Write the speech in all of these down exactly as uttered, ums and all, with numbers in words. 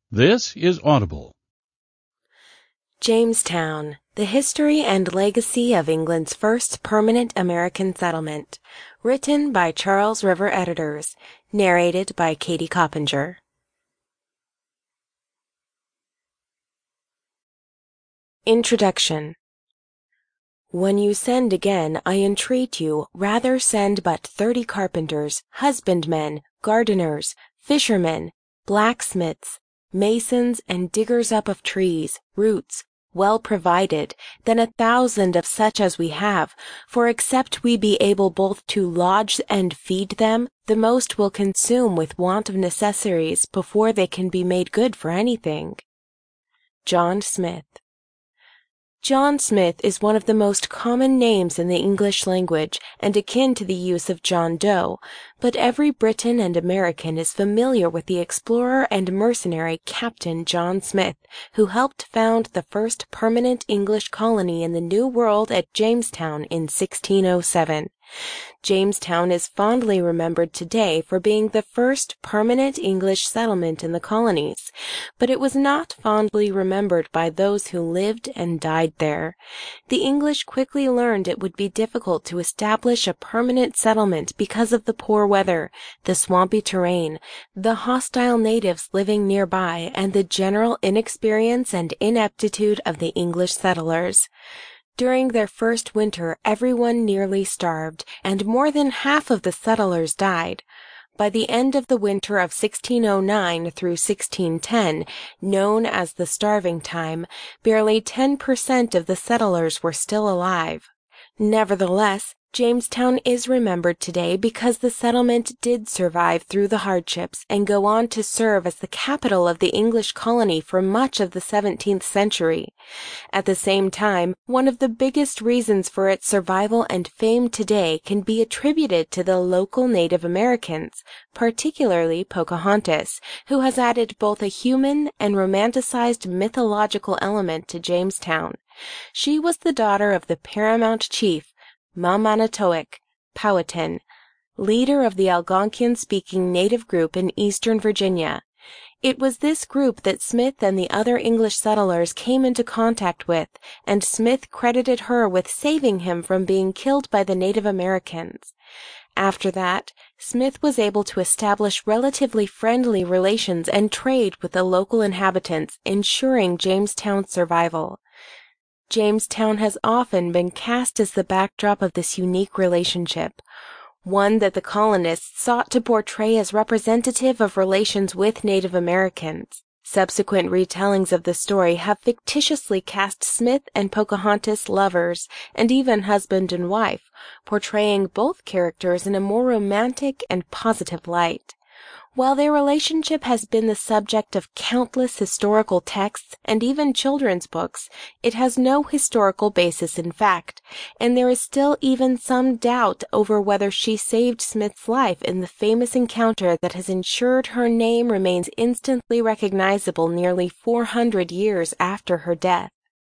This is Audible. Jamestown, the history and legacy of England's first permanent American settlement. Written by Charles River Editors. Narrated by Katie Coppinger. Introduction. When you send again, I entreat you, rather send but thirty carpenters, husbandmen, gardeners, fishermen, blacksmiths, masons, and diggers up of trees, roots, well provided, than a thousand of such as we have, for except we be able both to lodge and feed them, the most will consume with want of necessaries before they can be made good for anything. John Smith. John Smith is one of the most common names in the English language and akin to the use of John Doe, but every Briton and American is familiar with the explorer and mercenary Captain John Smith, who helped found the first permanent English colony in the New World at Jamestown in sixteen oh seven. Jamestown is fondly remembered today for being the first permanent English settlement in the colonies, but it was not fondly remembered by those who lived and died there. The English quickly learned it would be difficult to establish a permanent settlement because of the poor weather, the swampy terrain, the hostile natives living nearby, and the general inexperience and ineptitude of the English settlers. During their first winter everyone nearly starved, and more than half of the settlers died. By the end of the winter of sixteen oh nine through sixteen ten, known as the Starving Time, barely ten per cent of the settlers were still alive. Nevertheless, Jamestown is remembered today because the settlement did survive through the hardships and go on to serve as the capital of the English colony for much of the seventeenth century. At the same time, one of the biggest reasons for its survival and fame today can be attributed to the local Native Americans, particularly Pocahontas, who has added both a human and romanticized mythological element to Jamestown. She was the daughter of the paramount chief, Maumanatoic Powhatan, leader of the Algonquian-speaking native group in eastern Virginia. It was this group that Smith and the other English settlers came into contact with, and Smith credited her with saving him from being killed by the Native Americans. After that, Smith was able to establish relatively friendly relations and trade with the local inhabitants, ensuring Jamestown's survival. Jamestown has often been cast as the backdrop of this unique relationship, one that the colonists sought to portray as representative of relations with Native Americans. Subsequent retellings of the story have fictitiously cast Smith and Pocahontas lovers, and even husband and wife, portraying both characters in a more romantic and positive light. While their relationship has been the subject of countless historical texts and even children's books, it has no historical basis in fact, and there is still even some doubt over whether she saved Smith's life in the famous encounter that has ensured her name remains instantly recognizable nearly four hundred years after her death.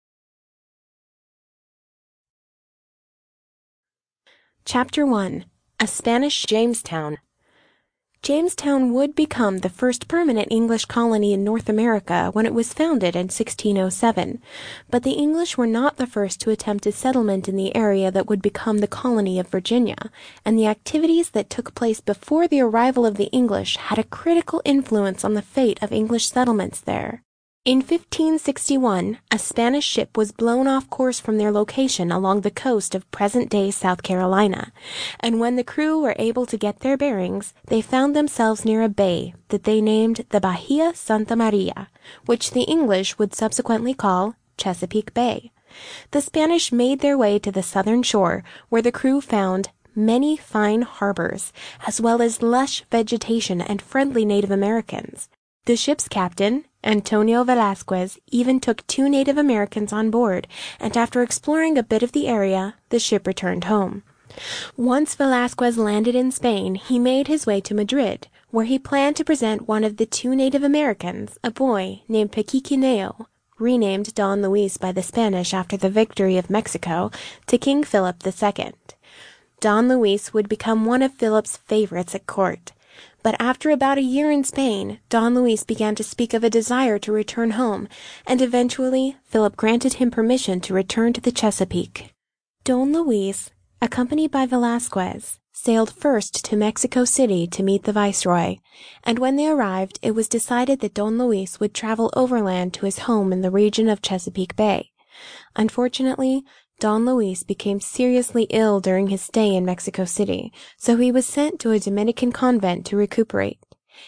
Chapter one. A Spanish Jamestown. Jamestown would become the first permanent English colony in North America when it was founded in sixteen oh seven, but the English were not the first to attempt a settlement in the area that would become the colony of Virginia, and the activities that took place before the arrival of the English had a critical influence on the fate of English settlements there. In fifteen sixty-one, a Spanish ship was blown off course from their location along the coast of present-day South Carolina, and when the crew were able to get their bearings, they found themselves near a bay that they named the Bahia Santa Maria, which the English would subsequently call Chesapeake Bay. The Spanish made their way to the southern shore, where the crew found many fine harbors, as well as lush vegetation and friendly Native Americans. The ship's captain, Antonio Velasquez, even took two Native Americans on board, and after exploring a bit of the area, the ship returned home. Once Velasquez landed in Spain, he made his way to Madrid, where he planned to present one of the two Native Americans, a boy named Pequiquineo, renamed Don Luis by the Spanish after the victory of Mexico, to King Philip the Second. Don Luis would become one of Philip's favorites at court. But after about a year in Spain, Don Luis began to speak of a desire to return home, and eventually Philip granted him permission to return to the Chesapeake. Don Luis, accompanied by Velazquez, sailed first to Mexico City to meet the viceroy, and when they arrived it was decided that Don Luis would travel overland to his home in the region of Chesapeake Bay. Unfortunately, Don Luis became seriously ill during his stay in Mexico City, so he was sent to a Dominican convent to recuperate.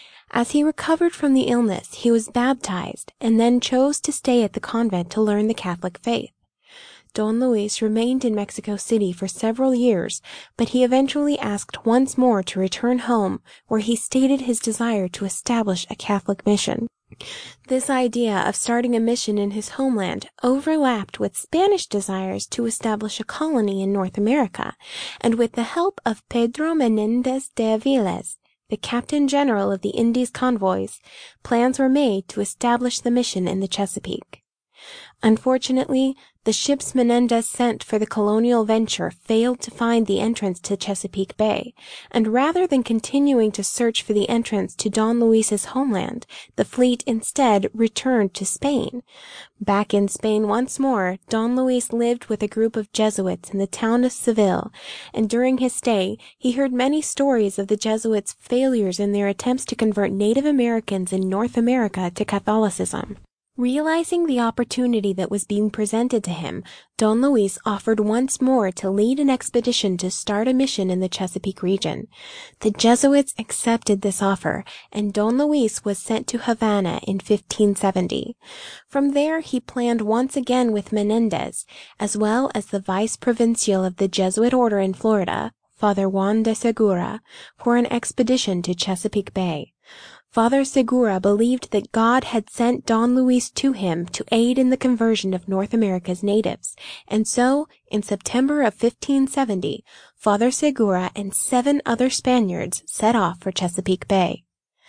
As he recovered from the illness, he was baptized and then chose to stay at the convent to learn the Catholic faith. Don Luis remained in Mexico City for several years, but he eventually asked once more to return home, where he stated his desire to establish a Catholic mission. This idea of starting a mission in his homeland overlapped with Spanish desires to establish a colony in North America, and with the help of Pedro Menendez de Aviles, the Captain General of the Indies convoys, plans were made to establish the mission in the Chesapeake. Unfortunately, the ships Menendez sent for the colonial venture failed to find the entrance to Chesapeake Bay, and rather than continuing to search for the entrance to Don Luis's homeland, the fleet instead returned to Spain. Back in Spain once more, Don Luis lived with a group of Jesuits in the town of Seville, and during his stay, he heard many stories of the Jesuits' failures in their attempts to convert Native Americans in North America to Catholicism. Realizing the opportunity that was being presented to him, Don Luis offered once more to lead an expedition to start a mission in the Chesapeake region. The Jesuits accepted this offer, and Don Luis was sent to Havana in fifteen seventy. From there he planned once again with Menendez, as well as the vice provincial of the Jesuit order in Florida, Father Juan de Segura, for an expedition to Chesapeake Bay. Father Segura believed that God had sent Don Luis to him to aid in the conversion of North America's natives, and so, in September of fifteen seventy, Father Segura and seven other Spaniards set off for Chesapeake Bay.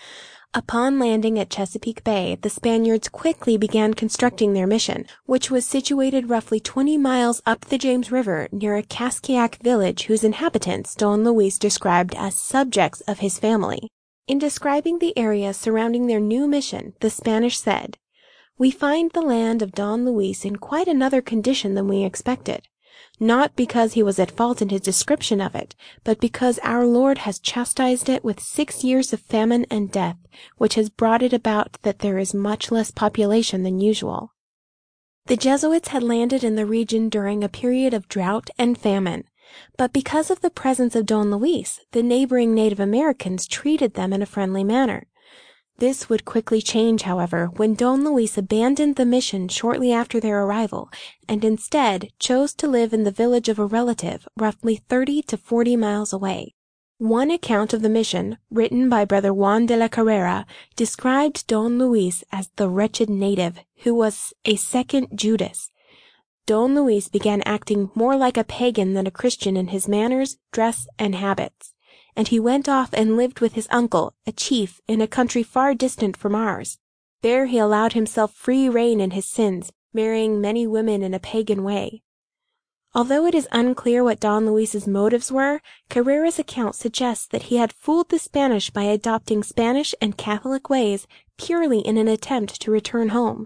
Upon landing at Chesapeake Bay, the Spaniards quickly began constructing their mission, which was situated roughly twenty miles up the James River near a Kaskiak village whose inhabitants Don Luis described as subjects of his family. In describing the area surrounding their new mission, the Spanish said, "We find the land of Don Luis in quite another condition than we expected, not because he was at fault in his description of it, but because our Lord has chastised it with six years of famine and death, which has brought it about that there is much less population than usual." The Jesuits had landed in the region during a period of drought and famine. But because of the presence of Don Luis, the neighboring Native Americans treated them in a friendly manner. This would quickly change, however, when Don Luis abandoned the mission shortly after their arrival, and instead chose to live in the village of a relative roughly thirty to forty miles away. One account of the mission, written by Brother Juan de la Carrera, described Don Luis as the wretched native, who was a second Judas. Don Luis began acting more like a pagan than a Christian in his manners, dress, and habits, and he went off and lived with his uncle, a chief, in a country far distant from ours. There he allowed himself free rein in his sins, marrying many women in a pagan way. Although it is unclear what Don Luis's motives were, Carrera's account suggests that he had fooled the Spanish by adopting Spanish and Catholic ways purely in an attempt to return home.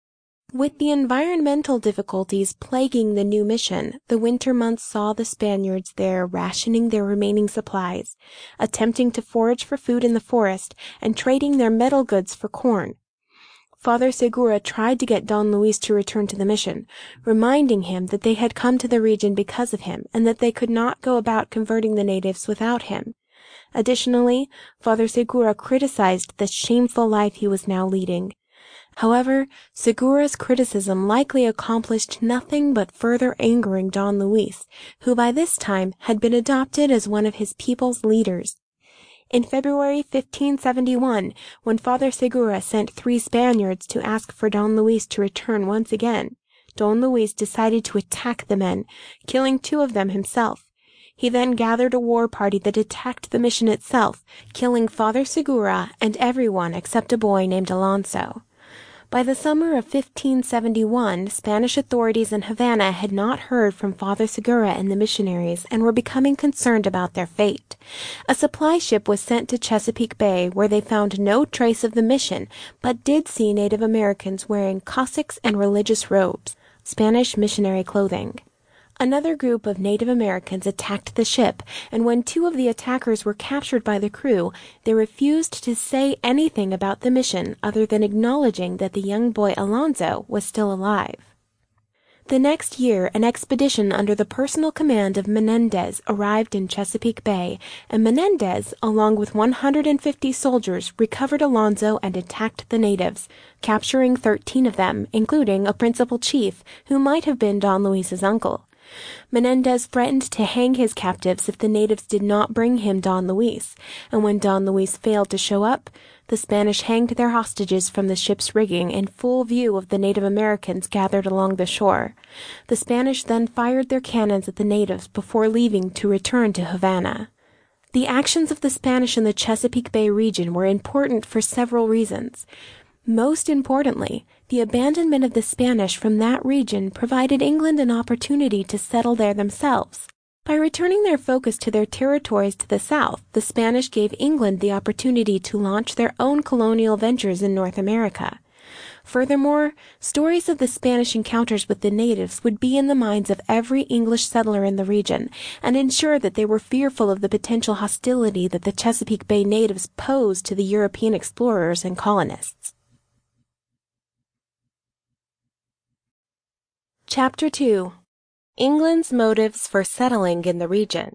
With the environmental difficulties plaguing the new mission, the winter months saw the Spaniards there rationing their remaining supplies, attempting to forage for food in the forest, and trading their metal goods for corn. Father Segura tried to get Don Luis to return to the mission, reminding him that they had come to the region because of him, and that they could not go about converting the natives without him. Additionally, Father Segura criticized the shameful life he was now leading. However, Segura's criticism likely accomplished nothing but further angering Don Luis, who by this time had been adopted as one of his people's leaders. In February fifteen seventy-one, when Father Segura sent three Spaniards to ask for Don Luis to return once again, Don Luis decided to attack the men, killing two of them himself. He then gathered a war party that attacked the mission itself, killing Father Segura and everyone except a boy named Alonso. By the summer of fifteen seventy-one, Spanish authorities in Havana had not heard from Father Segura and the missionaries and were becoming concerned about their fate. A supply ship was sent to Chesapeake Bay, where they found no trace of the mission, but did see Native Americans wearing cassocks and religious robes, Spanish missionary clothing. Another group of Native Americans attacked the ship, and when two of the attackers were captured by the crew, they refused to say anything about the mission other than acknowledging that the young boy Alonzo was still alive. The next year, an expedition under the personal command of Menendez arrived in Chesapeake Bay, and Menendez, along with one hundred fifty soldiers, recovered Alonzo and attacked the natives, capturing thirteen of them, including a principal chief, who might have been Don Luis's uncle. Menendez threatened to hang his captives if the natives did not bring him Don Luis, and when Don Luis failed to show up, the Spanish hanged their hostages from the ship's rigging in full view of the Native Americans gathered along the shore. The Spanish then fired their cannons at the natives before leaving to return to Havana. The actions of the Spanish in the Chesapeake Bay region were important for several reasons. Most importantly, the abandonment of the Spanish from that region provided England an opportunity to settle there themselves. By returning their focus to their territories to the south, the Spanish gave England the opportunity to launch their own colonial ventures in North America. Furthermore, stories of the Spanish encounters with the natives would be in the minds of every English settler in the region, and ensure that they were fearful of the potential hostility that the Chesapeake Bay natives posed to the European explorers and colonists. Chapter two. England's motives for settling in the region.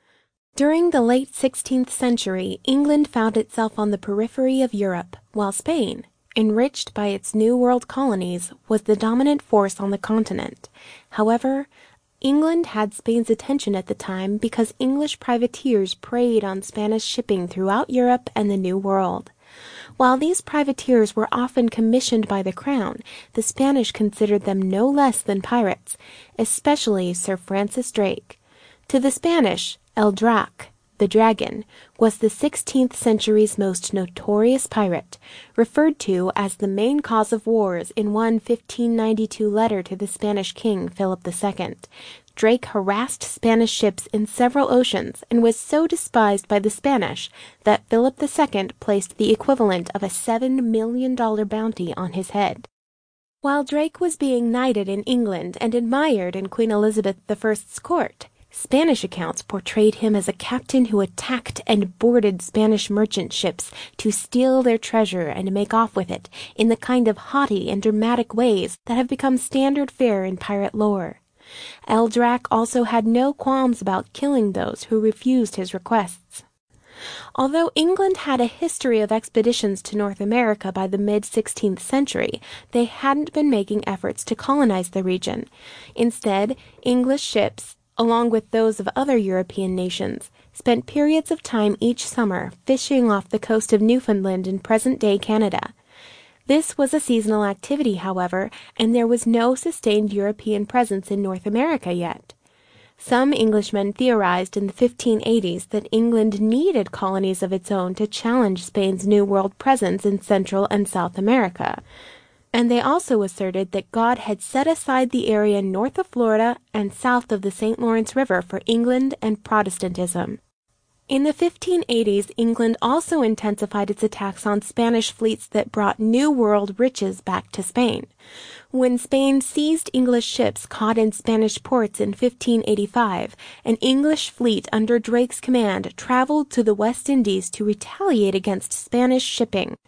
During the late sixteenth century, England found itself on the periphery of Europe, while Spain, enriched by its New World colonies, was the dominant force on the continent. However, England had Spain's attention at the time because English privateers preyed on Spanish shipping throughout Europe and the New World. While these privateers were often commissioned by the crown, the Spanish considered them no less than pirates, especially Sir Francis Drake. To the Spanish, El Drac, the dragon, was the sixteenth century's most notorious pirate, referred to as the main cause of wars in one fifteen ninety-two letter to the Spanish king Philip the Second. Drake harassed Spanish ships in several oceans and was so despised by the Spanish that Philip the Second placed the equivalent of a seven million dollars bounty on his head. While Drake was being knighted in England and admired in Queen Elizabeth the First's court, Spanish accounts portrayed him as a captain who attacked and boarded Spanish merchant ships to steal their treasure and make off with it in the kind of haughty and dramatic ways that have become standard fare in pirate lore. El Drac also had no qualms about killing those who refused his requests. Although England had a history of expeditions to North America by the mid-sixteenth century, they hadn't been making efforts to colonize the region. Instead, English ships, along with those of other European nations, spent periods of time each summer fishing off the coast of Newfoundland in present-day Canada. This was a seasonal activity, however, and there was no sustained European presence in North America yet. Some Englishmen theorized in the fifteen eighties that England needed colonies of its own to challenge Spain's New World presence in Central and South America, and they also asserted that God had set aside the area north of Florida and south of the Saint Lawrence River for England and Protestantism. In the fifteen eighties, England also intensified its attacks on Spanish fleets that brought New World riches back to Spain. When Spain seized English ships caught in Spanish ports in fifteen eighty-five, an English fleet under Drake's command traveled to the West Indies to retaliate against Spanish shipping.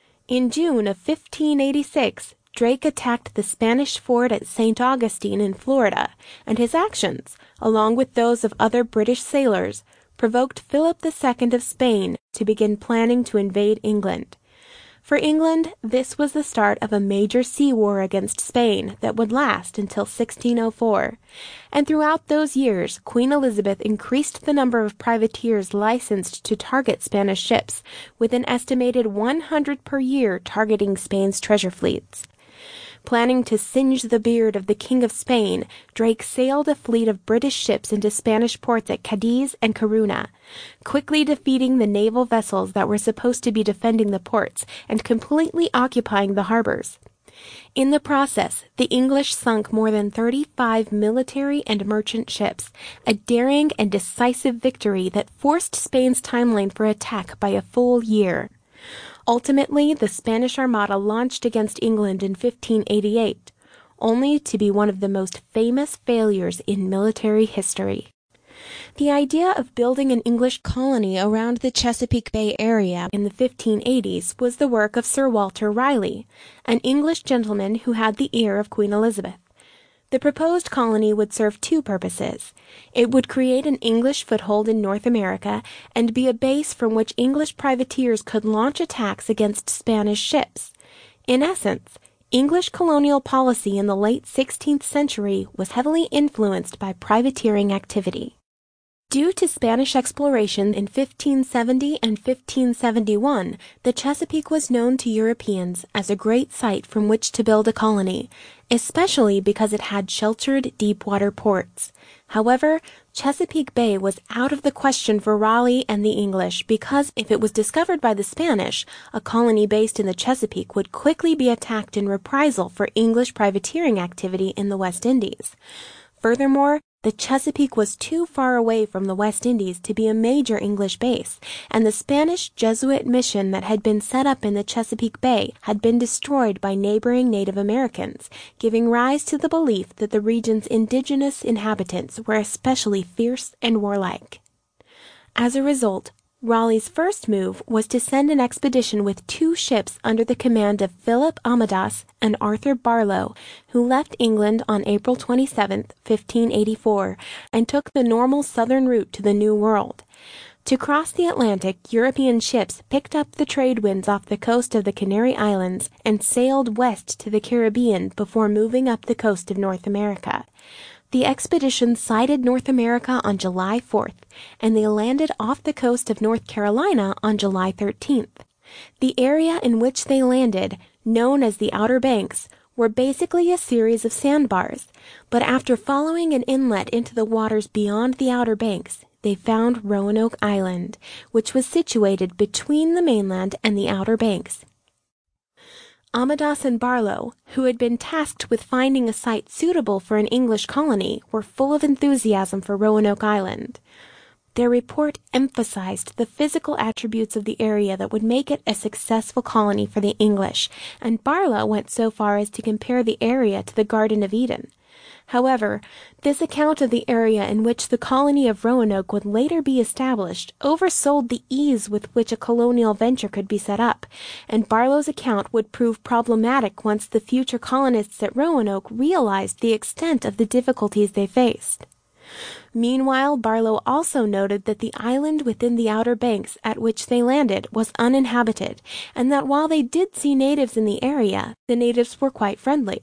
In June of fifteen eighty-six, Drake attacked the Spanish fort at Saint Augustine in Florida, and his actions, along with those of other British sailors, provoked Philip the Second of Spain to begin planning to invade England. For England, this was the start of a major sea war against Spain that would last until sixteen oh four. And throughout those years, Queen Elizabeth increased the number of privateers licensed to target Spanish ships, with an estimated one hundred per year targeting Spain's treasure fleets. Planning to singe the beard of the King of Spain, Drake sailed a fleet of British ships into Spanish ports at Cadiz and Corunna, quickly defeating the naval vessels that were supposed to be defending the ports and completely occupying the harbors. In the process, the English sunk more than thirty-five military and merchant ships, a daring and decisive victory that forced Spain's timeline for attack by a full year. Ultimately, the Spanish Armada launched against England in fifteen eighty-eight, only to be one of the most famous failures in military history. The idea of building an English colony around the Chesapeake Bay area in the fifteen eighties was the work of Sir Walter Raleigh, an English gentleman who had the ear of Queen Elizabeth. The proposed colony would serve two purposes. It would create an English foothold in North America and be a base from which English privateers could launch attacks against Spanish ships. In essence, English colonial policy in the late sixteenth century was heavily influenced by privateering activity. Due to Spanish exploration in fifteen seventy and fifteen seventy-one, the Chesapeake was known to Europeans as a great site from which to build a colony, especially because it had sheltered deep-water ports. However, Chesapeake Bay was out of the question for Raleigh and the English because if it was discovered by the Spanish, a colony based in the Chesapeake would quickly be attacked in reprisal for English privateering activity in the West Indies. Furthermore, the Chesapeake was too far away from the West Indies to be a major English base, and the Spanish Jesuit mission that had been set up in the Chesapeake Bay had been destroyed by neighboring Native Americans, giving rise to the belief that the region's indigenous inhabitants were especially fierce and warlike. As a result, Raleigh's first move was to send an expedition with two ships under the command of Philip Amadas and Arthur Barlow, who left England on April twenty-seventh, fifteen eighty-four, and took the normal southern route to the New World. To cross the Atlantic, European ships picked up the trade winds off the coast of the Canary Islands and sailed west to the Caribbean before moving up the coast of North America. The expedition sighted North America on July fourth, and they landed off the coast of North Carolina on July thirteenth. The area in which they landed, known as the Outer Banks, were basically a series of sandbars, but after following an inlet into the waters beyond the Outer Banks, they found Roanoke Island, which was situated between the mainland and the Outer Banks. Amadas and Barlow, who had been tasked with finding a site suitable for an English colony, were full of enthusiasm for Roanoke Island. Their report emphasized the physical attributes of the area that would make it a successful colony for the English, and Barlow went so far as to compare the area to the Garden of Eden. However, this account of the area in which the colony of Roanoke would later be established oversold the ease with which a colonial venture could be set up, and Barlow's account would prove problematic once the future colonists at Roanoke realized the extent of the difficulties they faced. Meanwhile, Barlow also noted that the island within the Outer Banks at which they landed was uninhabited, and that while they did see natives in the area, the natives were quite friendly.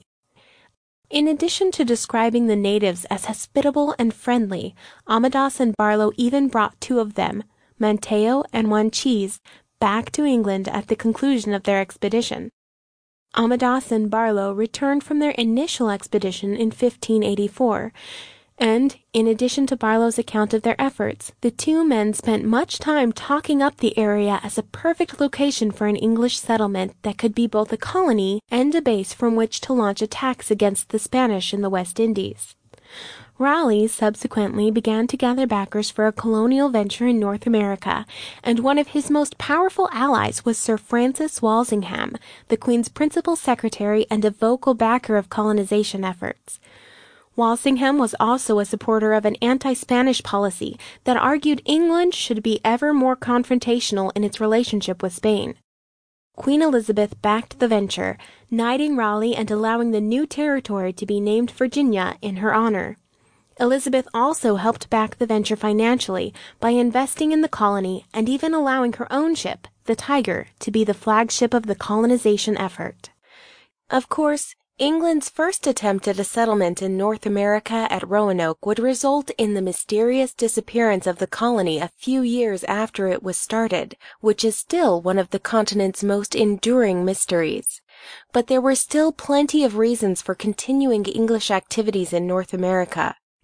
In addition to describing the natives as hospitable and friendly, Amadas and Barlow even brought two of them, Manteo and Wanchese, back to England at the conclusion of their expedition. Amadas and Barlow returned from their initial expedition in fifteen eighty-four, and, in addition to Barlow's account of their efforts, the two men spent much time talking up the area as a perfect location for an English settlement that could be both a colony and a base from which to launch attacks against the Spanish in the West Indies. Raleigh subsequently began to gather backers for a colonial venture in North America, and one of his most powerful allies was Sir Francis Walsingham, the Queen's principal secretary and a vocal backer of colonization efforts. Walsingham was also a supporter of an anti-Spanish policy that argued England should be ever more confrontational in its relationship with Spain. Queen Elizabeth backed the venture, knighting Raleigh and allowing the new territory to be named Virginia in her honor. Elizabeth also helped back the venture financially by investing in the colony and even allowing her own ship, the Tiger, to be the flagship of the colonization effort. Of course, England's first attempt at a settlement in North America at Roanoke would result in the mysterious disappearance of the colony a few years after it was started, which is still one of the continent's most enduring mysteries. But there were still plenty of reasons for continuing English activities in North America.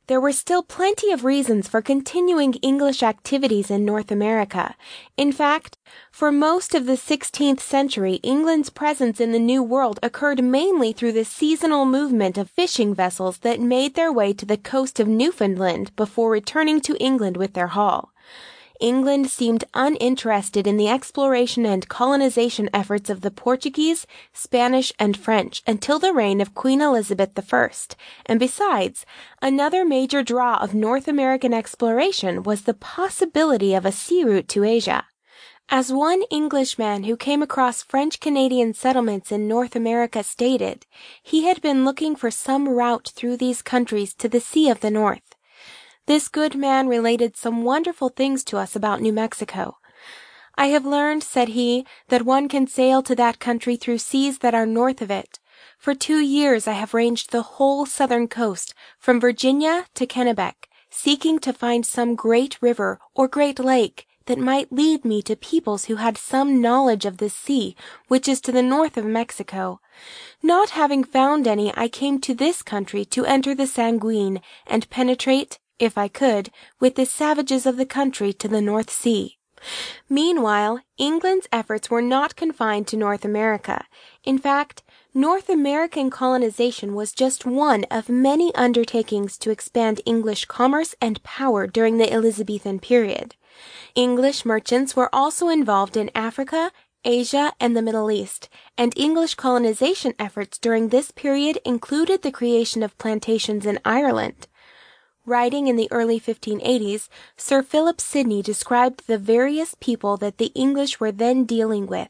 there were still plenty of reasons for continuing English activities in North America. In fact, for most of the sixteenth century, England's presence in the New World occurred mainly through the seasonal movement of fishing vessels that made their way to the coast of Newfoundland before returning to England with their haul. England seemed uninterested in the exploration and colonization efforts of the Portuguese, Spanish, and French until the reign of Queen Elizabeth the First, and besides, another major draw of North American exploration was the possibility of a sea route to Asia. As one Englishman who came across French-Canadian settlements in North America stated, he had been looking for some route through these countries to the Sea of the North. This good man related some wonderful things to us about New Mexico. "I have learned," said he, "that one can sail to that country through seas that are north of it. For two years I have ranged the whole southern coast, from Virginia to Kennebec, seeking to find some great river or great lake that might lead me to peoples who had some knowledge of this sea, which is to the north of Mexico. Not having found any, I came to this country to enter the Saguenay and penetrate, if I could, with the savages of the country to the North Sea." Meanwhile, England's efforts were not confined to North America. In fact, North American colonization was just one of many undertakings to expand English commerce and power during the Elizabethan period. English merchants were also involved in Africa, Asia, and the Middle East, and English colonization efforts during this period included the creation of plantations in Ireland. Writing in the early fifteen eighties, Sir Philip Sidney described the various people that the English were then dealing with.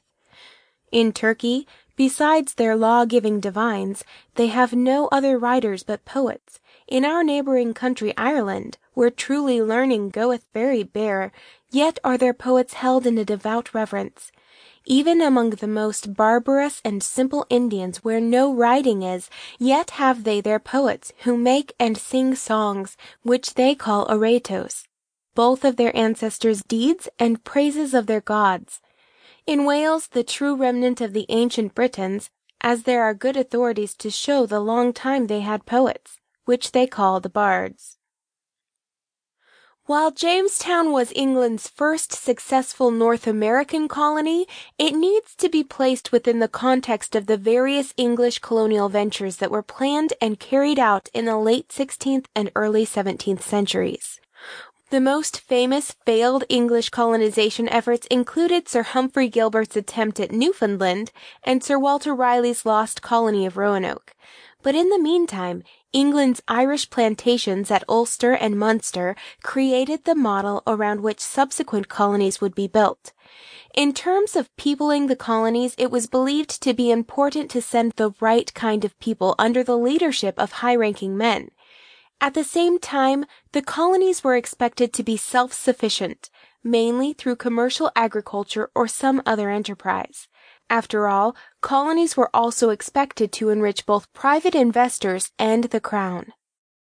"In Turkey, besides their law-giving divines, they have no other writers but poets. In our neighboring country Ireland, where truly learning goeth very bare, yet are their poets held in a devout reverence. Even among the most barbarous and simple Indians where no writing is, yet have they their poets who make and sing songs, which they call oratos, both of their ancestors' deeds and praises of their gods. In Wales, the true remnant of the ancient Britons, as there are good authorities to show the long time they had poets, which they call the bards." While Jamestown was England's first successful North American colony, it needs to be placed within the context of the various English colonial ventures that were planned and carried out in the late sixteenth and early seventeenth centuries. The most famous failed English colonization efforts included Sir Humphrey Gilbert's attempt at Newfoundland and Sir Walter Raleigh's lost colony of Roanoke. But in the meantime, England's Irish plantations at Ulster and Munster created the model around which subsequent colonies would be built. In terms of peopling the colonies, it was believed to be important to send the right kind of people under the leadership of high-ranking men. At the same time, the colonies were expected to be self-sufficient, mainly through commercial agriculture or some other enterprise. After all, colonies were also expected to enrich both private investors and the crown.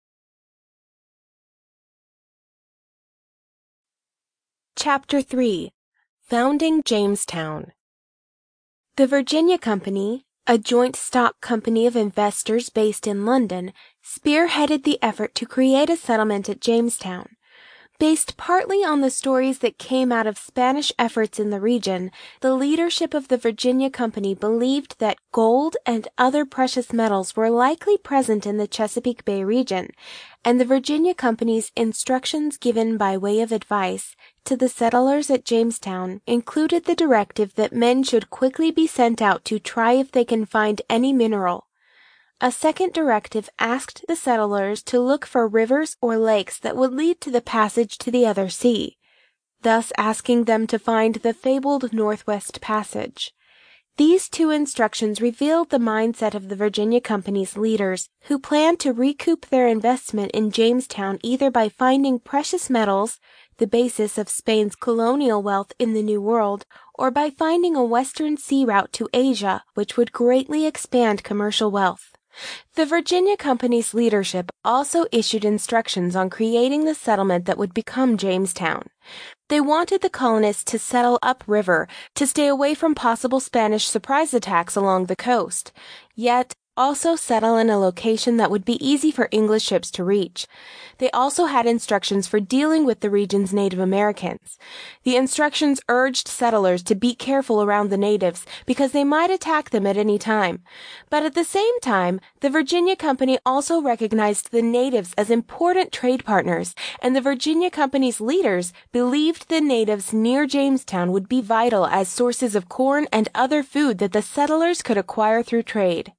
Chapter three. Founding Jamestown. The Virginia Company, a joint stock company of investors based in London, spearheaded the effort to create a settlement at Jamestown. Based partly on the stories that came out of Spanish efforts in the region, the leadership of the Virginia Company believed that gold and other precious metals were likely present in the Chesapeake Bay region, and the Virginia Company's instructions given by way of advice to the settlers at Jamestown included the directive that men should quickly be sent out to try if they can find any mineral. A second directive asked the settlers to look for rivers or lakes that would lead to the passage to the other sea, thus asking them to find the fabled Northwest Passage. These two instructions revealed the mindset of the Virginia Company's leaders, who planned to recoup their investment in Jamestown either by finding precious metals, the basis of Spain's colonial wealth in the New World, or by finding a western sea route to Asia, which would greatly expand commercial wealth. The Virginia Company's leadership also issued instructions on creating the settlement that would become Jamestown. They wanted the colonists to settle upriver, to stay away from possible Spanish surprise attacks along the coast. Yet, also settle in a location that would be easy for English ships to reach. They also had instructions for dealing with the region's Native Americans. The instructions urged settlers to be careful around the natives because they might attack them at any time. But at the same time, the Virginia Company also recognized the natives as important trade partners, and the Virginia Company's leaders believed the natives near Jamestown would be vital as sources of corn and other food that the settlers could acquire through trade.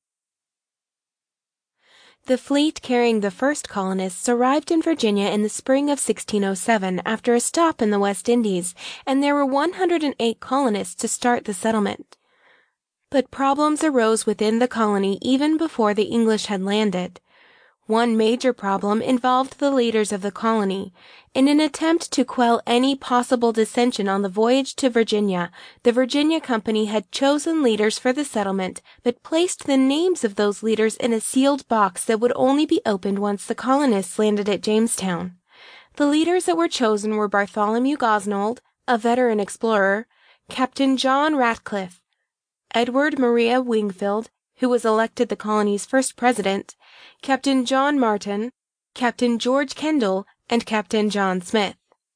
The fleet carrying the first colonists arrived in Virginia in the spring of sixteen oh seven after a stop in the West Indies, and there were one hundred eight colonists to start the settlement. But problems arose within the colony even before the English had landed. One major problem involved the leaders of the colony. In an attempt to quell any possible dissension on the voyage to Virginia, the Virginia Company had chosen leaders for the settlement, but placed the names of those leaders in a sealed box that would only be opened once the colonists landed at Jamestown. The leaders that were chosen were Bartholomew Gosnold, a veteran explorer, Captain John Ratcliffe, Edward Maria Wingfield, who was elected the colony's first president, Captain John Martin, Captain George Kendall, and Captain John Smith.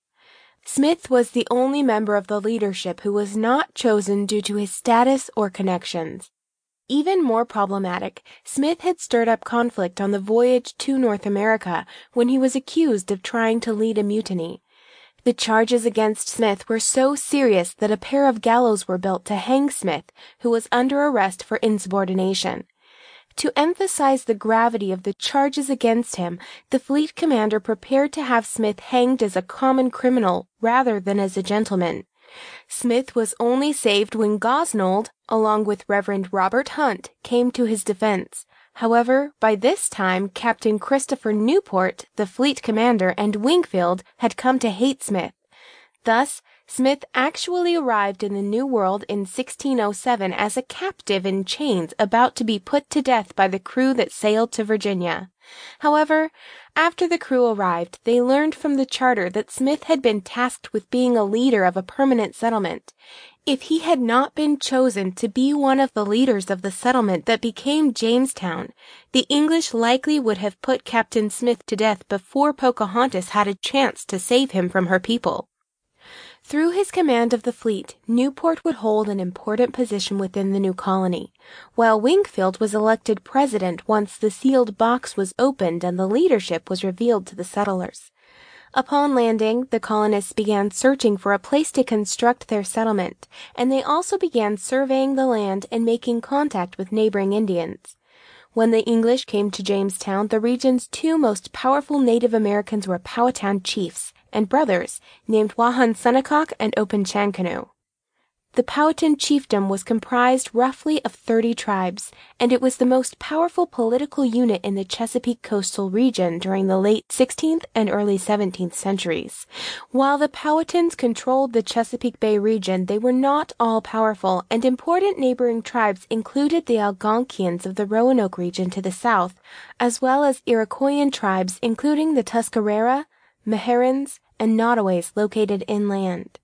Smith was the only member of the leadership who was not chosen due to his status or connections. Even more problematic, Smith had stirred up conflict on the voyage to North America when he was accused of trying to lead a mutiny. The charges against Smith were so serious that a pair of gallows were built to hang Smith, who was under arrest for insubordination. To emphasize the gravity of the charges against him, the fleet commander prepared to have Smith hanged as a common criminal rather than as a gentleman. Smith was only saved when Gosnold, along with Reverend Robert Hunt, came to his defense. However, by this time, Captain Christopher Newport, the fleet commander, and Wingfield had come to hate Smith. Thus, Smith actually arrived in the New World in sixteen oh seven as a captive in chains about to be put to death by the crew that sailed to Virginia. However, after the crew arrived, they learned from the charter that Smith had been tasked with being a leader of a permanent settlement. If he had not been chosen to be one of the leaders of the settlement that became Jamestown, the English likely would have put Captain Smith to death before Pocahontas had a chance to save him from her people. Through his command of the fleet, Newport would hold an important position within the new colony, while Wingfield was elected president once the sealed box was opened and the leadership was revealed to the settlers. Upon landing, the colonists began searching for a place to construct their settlement, and they also began surveying the land and making contact with neighboring Indians. When the English came to Jamestown, the region's two most powerful Native Americans were Powhatan chiefs and brothers named Wahunsonacock and Opechancanough. The Powhatan chiefdom was comprised roughly of thirty tribes, and it was the most powerful political unit in the Chesapeake coastal region during the late sixteenth and early seventeenth centuries. While the Powhatans controlled the Chesapeake Bay region, they were not all powerful, and important neighboring tribes included the Algonquians of the Roanoke region to the south, as well as Iroquoian tribes including the Tuscarora, Meherins, and Nottaways located inland.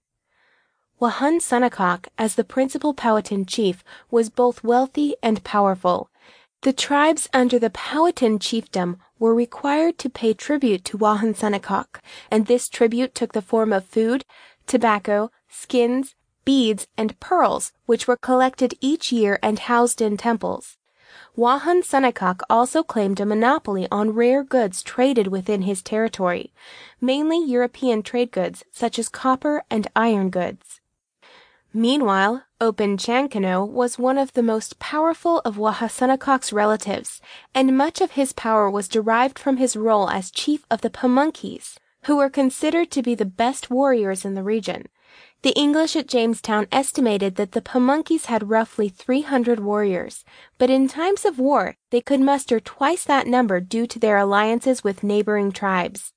Wahunsonacock, as the principal Powhatan chief, was both wealthy and powerful. The tribes under the Powhatan chiefdom were required to pay tribute to Wahunsonacock, and this tribute took the form of food, tobacco, skins, beads, and pearls, which were collected each year and housed in temples. Wahunsonacock also claimed a monopoly on rare goods traded within his territory, mainly European trade goods such as copper and iron goods. Meanwhile, Opechancanough was one of the most powerful of Wahunsonacock's relatives, and much of his power was derived from his role as chief of the Pamunkeys, who were considered to be the best warriors in the region. The English at Jamestown estimated that the Pamunkeys had roughly three hundred warriors, but in times of war they could muster twice that number due to their alliances with neighboring tribes.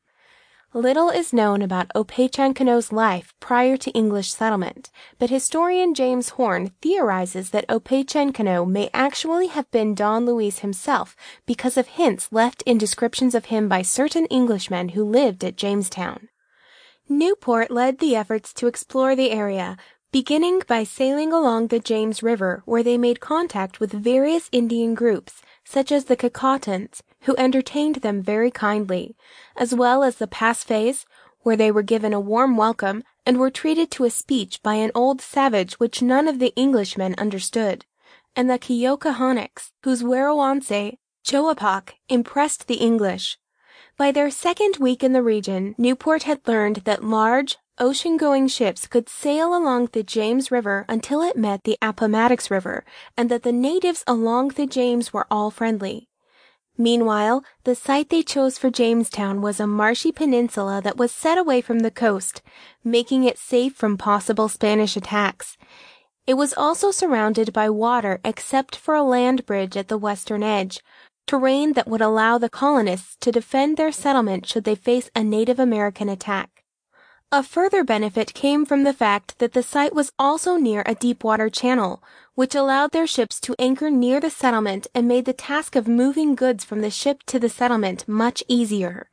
Little is known about Opechancanoug's life prior to English settlement, but historian James Horn theorizes that Opechancanough may actually have been Don Luis himself because of hints left in descriptions of him by certain Englishmen who lived at Jamestown. Newport led the efforts to explore the area, beginning by sailing along the James River, where they made contact with various Indian groups, such as the Kekatans, who entertained them very kindly, as well as the Pasfays, where they were given a warm welcome and were treated to a speech by an old savage which none of the Englishmen understood, and the Keokahonics, whose Werowance, Choapak, impressed the English. By their second week in the region, Newport had learned that large, ocean-going ships could sail along the James River until it met the Appomattox River, and that the natives along the James were all friendly. Meanwhile, the site they chose for Jamestown was a marshy peninsula that was set away from the coast, making it safe from possible Spanish attacks. It was also surrounded by water except for a land bridge at the western edge, terrain that would allow the colonists to defend their settlement should they face a Native American attack. A further benefit came from the fact that the site was also near a deep-water channel, which allowed their ships to anchor near the settlement and made the task of moving goods from the ship to the settlement much easier.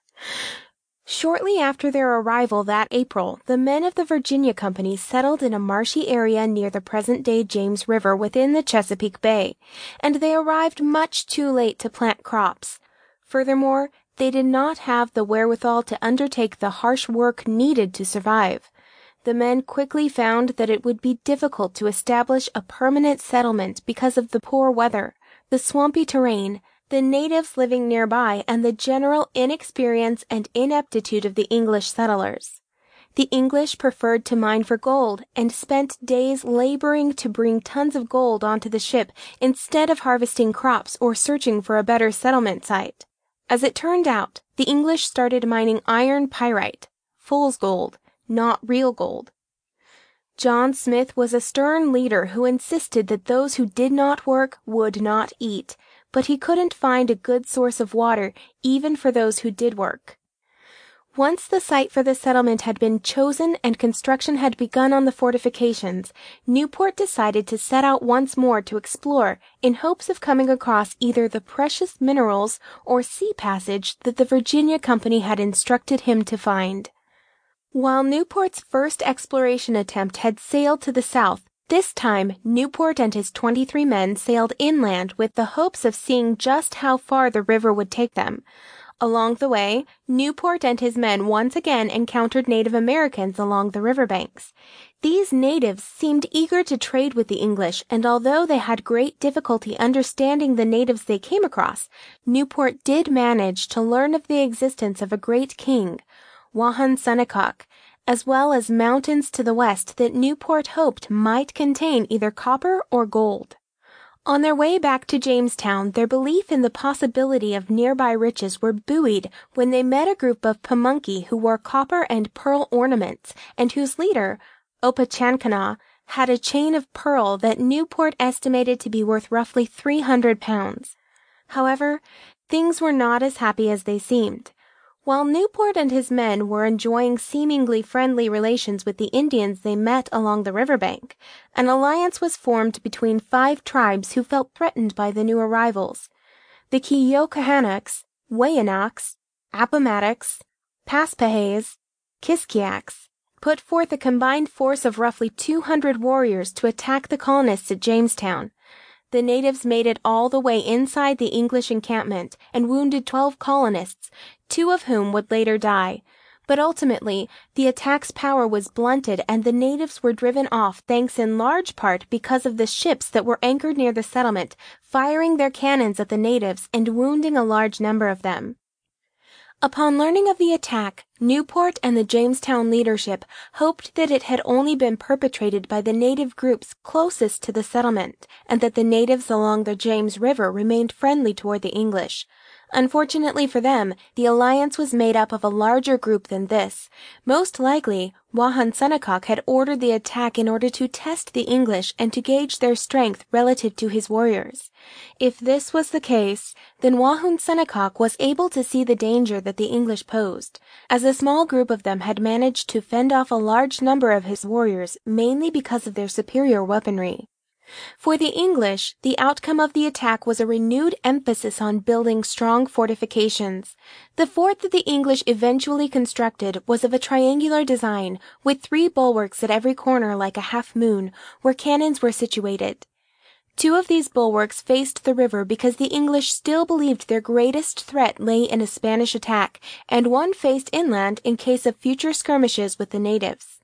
Shortly after their arrival that April, the men of the Virginia Company settled in a marshy area near the present-day James River within the Chesapeake Bay, and they arrived much too late to plant crops. Furthermore, they did not have the wherewithal to undertake the harsh work needed to survive. The men quickly found that it would be difficult to establish a permanent settlement because of the poor weather, the swampy terrain, the natives living nearby, and the general inexperience and ineptitude of the English settlers. The English preferred to mine for gold and spent days laboring to bring tons of gold onto the ship instead of harvesting crops or searching for a better settlement site. As it turned out, the English started mining iron pyrite, fool's gold, not real gold. John Smith was a stern leader who insisted that those who did not work would not eat, but he couldn't find a good source of water even for those who did work. Once the site for the settlement had been chosen and construction had begun on the fortifications, Newport decided to set out once more to explore in hopes of coming across either the precious minerals or sea passage that the Virginia Company had instructed him to find. While Newport's first exploration attempt had sailed to the south, this time Newport and his twenty-three men sailed inland with the hopes of seeing just how far the river would take them. Along the way, Newport and his men once again encountered Native Americans along the riverbanks. These natives seemed eager to trade with the English, and although they had great difficulty understanding the natives they came across, Newport did manage to learn of the existence of a great king, Wahunsonacock, as well as mountains to the west that Newport hoped might contain either copper or gold. On their way back to Jamestown, their belief in the possibility of nearby riches were buoyed when they met a group of Pamunkey who wore copper and pearl ornaments, and whose leader, Opechancanough, had a chain of pearl that Newport estimated to be worth roughly three hundred pounds. However, things were not as happy as they seemed. While Newport and his men were enjoying seemingly friendly relations with the Indians they met along the riverbank, an alliance was formed between five tribes who felt threatened by the new arrivals. The Keokahonics, Weyanoks, Appomattox, Paspaheghs, Kiskiaks put forth a combined force of roughly two hundred warriors to attack the colonists at Jamestown. The natives made it all the way inside the English encampment and wounded twelve colonists, two of whom would later die. But ultimately, the attack's power was blunted and the natives were driven off thanks in large part because of the ships that were anchored near the settlement, firing their cannons at the natives and wounding a large number of them. Upon learning of the attack, Newport and the Jamestown leadership hoped that it had only been perpetrated by the native groups closest to the settlement, and that the natives along the James River remained friendly toward the English. Unfortunately for them, the alliance was made up of a larger group than this. Most likely, Wahunsonacock had ordered the attack in order to test the English and to gauge their strength relative to his warriors. If this was the case, then Wahunsonacock was able to see the danger that the English posed, as a small group of them had managed to fend off a large number of his warriors mainly because of their superior weaponry. For the English, the outcome of the attack was a renewed emphasis on building strong fortifications. The fort that the English eventually constructed was of a triangular design, with three bulwarks at every corner like a half moon, where cannons were situated. Two of these bulwarks faced the river because the English still believed their greatest threat lay in a Spanish attack, and one faced inland in case of future skirmishes with the natives.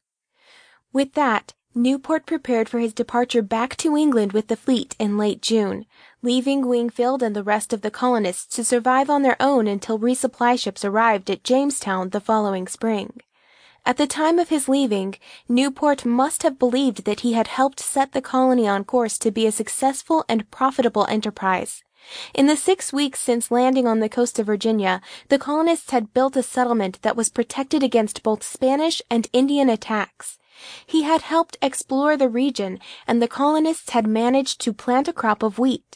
With that, Newport prepared for his departure back to England with the fleet in late June, leaving Wingfield and the rest of the colonists to survive on their own until resupply ships arrived at Jamestown the following spring. At the time of his leaving, Newport must have believed that he had helped set the colony on course to be a successful and profitable enterprise. In the six weeks since landing on the coast of Virginia, the colonists had built a settlement that was protected against both Spanish and Indian attacks. He had helped explore the region, and the colonists had managed to plant a crop of wheat.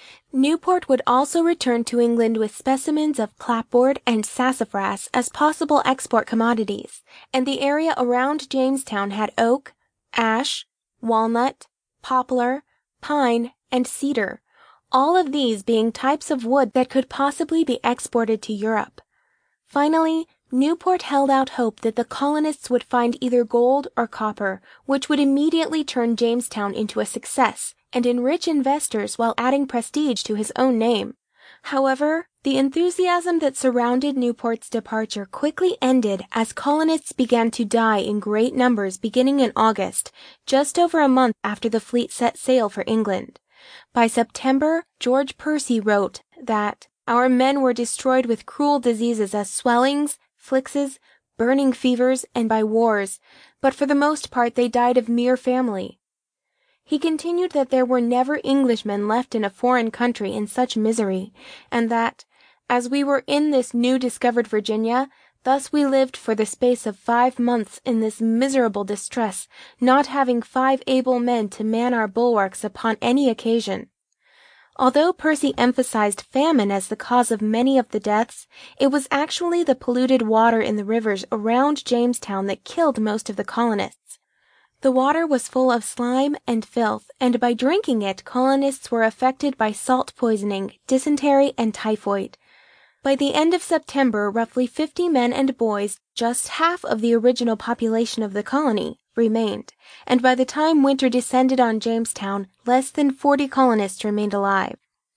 Newport would also return to England with specimens of clapboard and sassafras as possible export commodities, and the area around Jamestown had oak, ash, walnut, poplar, pine, and cedar, all of these being types of wood that could possibly be exported to Europe. Finally, Newport held out hope that the colonists would find either gold or copper, which would immediately turn Jamestown into a success and enrich investors while adding prestige to his own name. However, the enthusiasm that surrounded Newport's departure quickly ended as colonists began to die in great numbers beginning in August, just over a month after the fleet set sail for England. By September, George Percy wrote that our men were destroyed with cruel diseases as swellings, flixes, burning fevers, and by wars, but for the most part they died of mere family. He continued that there were never Englishmen left in a foreign country in such misery, and that, as we were in this new discovered Virginia, thus we lived for the space of five months in this miserable distress, not having five able men to man our bulwarks upon any occasion. Although Percy emphasized famine as the cause of many of the deaths, it was actually the polluted water in the rivers around Jamestown that killed most of the colonists. The water was full of slime and filth, and by drinking it, colonists were affected by salt poisoning, dysentery, and typhoid. By the end of September, roughly fifty men and boys, just half of the original population of the colony, remained, and by the time winter descended on Jamestown, less than forty colonists remained alive.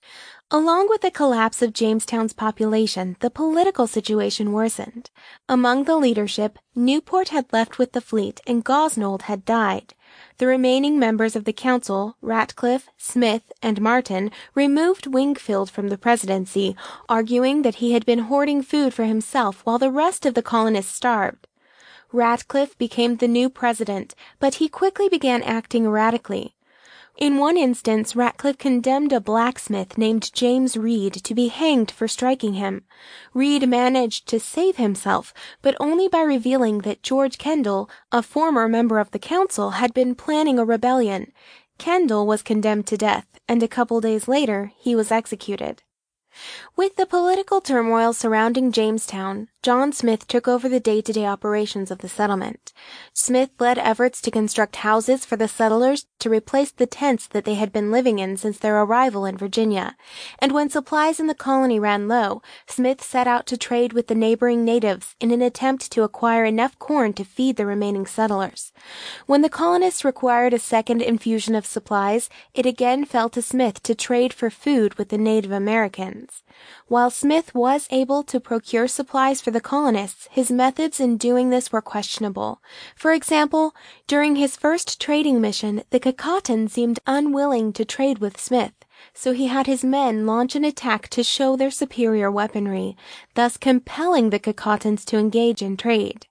Along with the collapse of Jamestown's population, the political situation worsened. Among the leadership, Newport had left with the fleet and Gosnold had died. The remaining members of the council, Ratcliffe, Smith, and Martin, removed Wingfield from the presidency, arguing that he had been hoarding food for himself while the rest of the colonists starved. Ratcliffe became the new president, but he quickly began acting erratically. In one instance, Ratcliffe condemned a blacksmith named James Reed to be hanged for striking him. Reed managed to save himself, but only by revealing that George Kendall, a former member of the council, had been planning a rebellion. Kendall was condemned to death, and a couple days later he was executed. With the political turmoil surrounding Jamestown, John Smith took over the day-to-day operations of the settlement. Smith led efforts to construct houses for the settlers to replace the tents that they had been living in since their arrival in Virginia. And when supplies in the colony ran low, Smith set out to trade with the neighboring natives in an attempt to acquire enough corn to feed the remaining settlers. When the colonists required a second infusion of supplies, it again fell to Smith to trade for food with the Native Americans. While Smith was able to procure supplies for the colonists, his methods in doing this were questionable. For example, during his first trading mission, the Kecoughtan seemed unwilling to trade with Smith, so he had his men launch an attack to show their superior weaponry, thus compelling the Kecoughtans to engage in trade.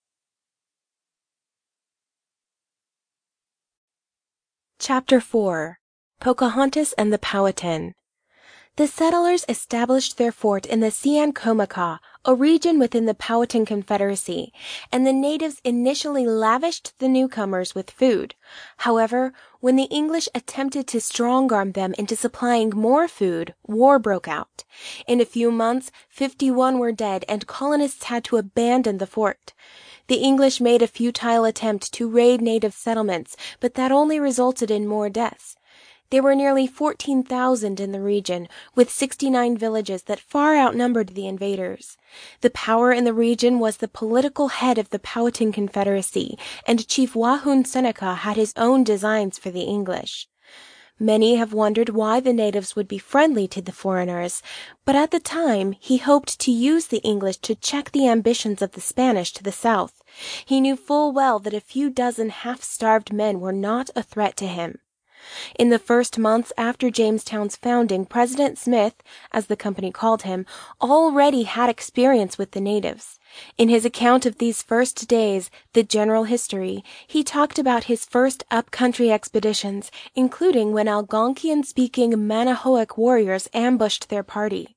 Chapter four. Pocahontas and the Powhatan. The settlers established their fort in the Siancomicah, a region within the Powhatan Confederacy, and the natives initially lavished the newcomers with food. However, when the English attempted to strong-arm them into supplying more food, war broke out. In a few months, fifty-one were dead, and colonists had to abandon the fort. The English made a futile attempt to raid native settlements, but that only resulted in more deaths. There were nearly fourteen thousand in the region, with sixty-nine villages that far outnumbered the invaders. The power in the region was the political head of the Powhatan Confederacy, and Chief Wahun Seneca had his own designs for the English. Many have wondered why the natives would be friendly to the foreigners, but at the time he hoped to use the English to check the ambitions of the Spanish to the south. He knew full well that a few dozen half-starved men were not a threat to him. In the first months after Jamestown's founding, President Smith, as the company called him, already had experience with the natives. In his account of these first days, The General History, he talked about his first up-country expeditions, including when Algonquian-speaking Manahoac warriors ambushed their party.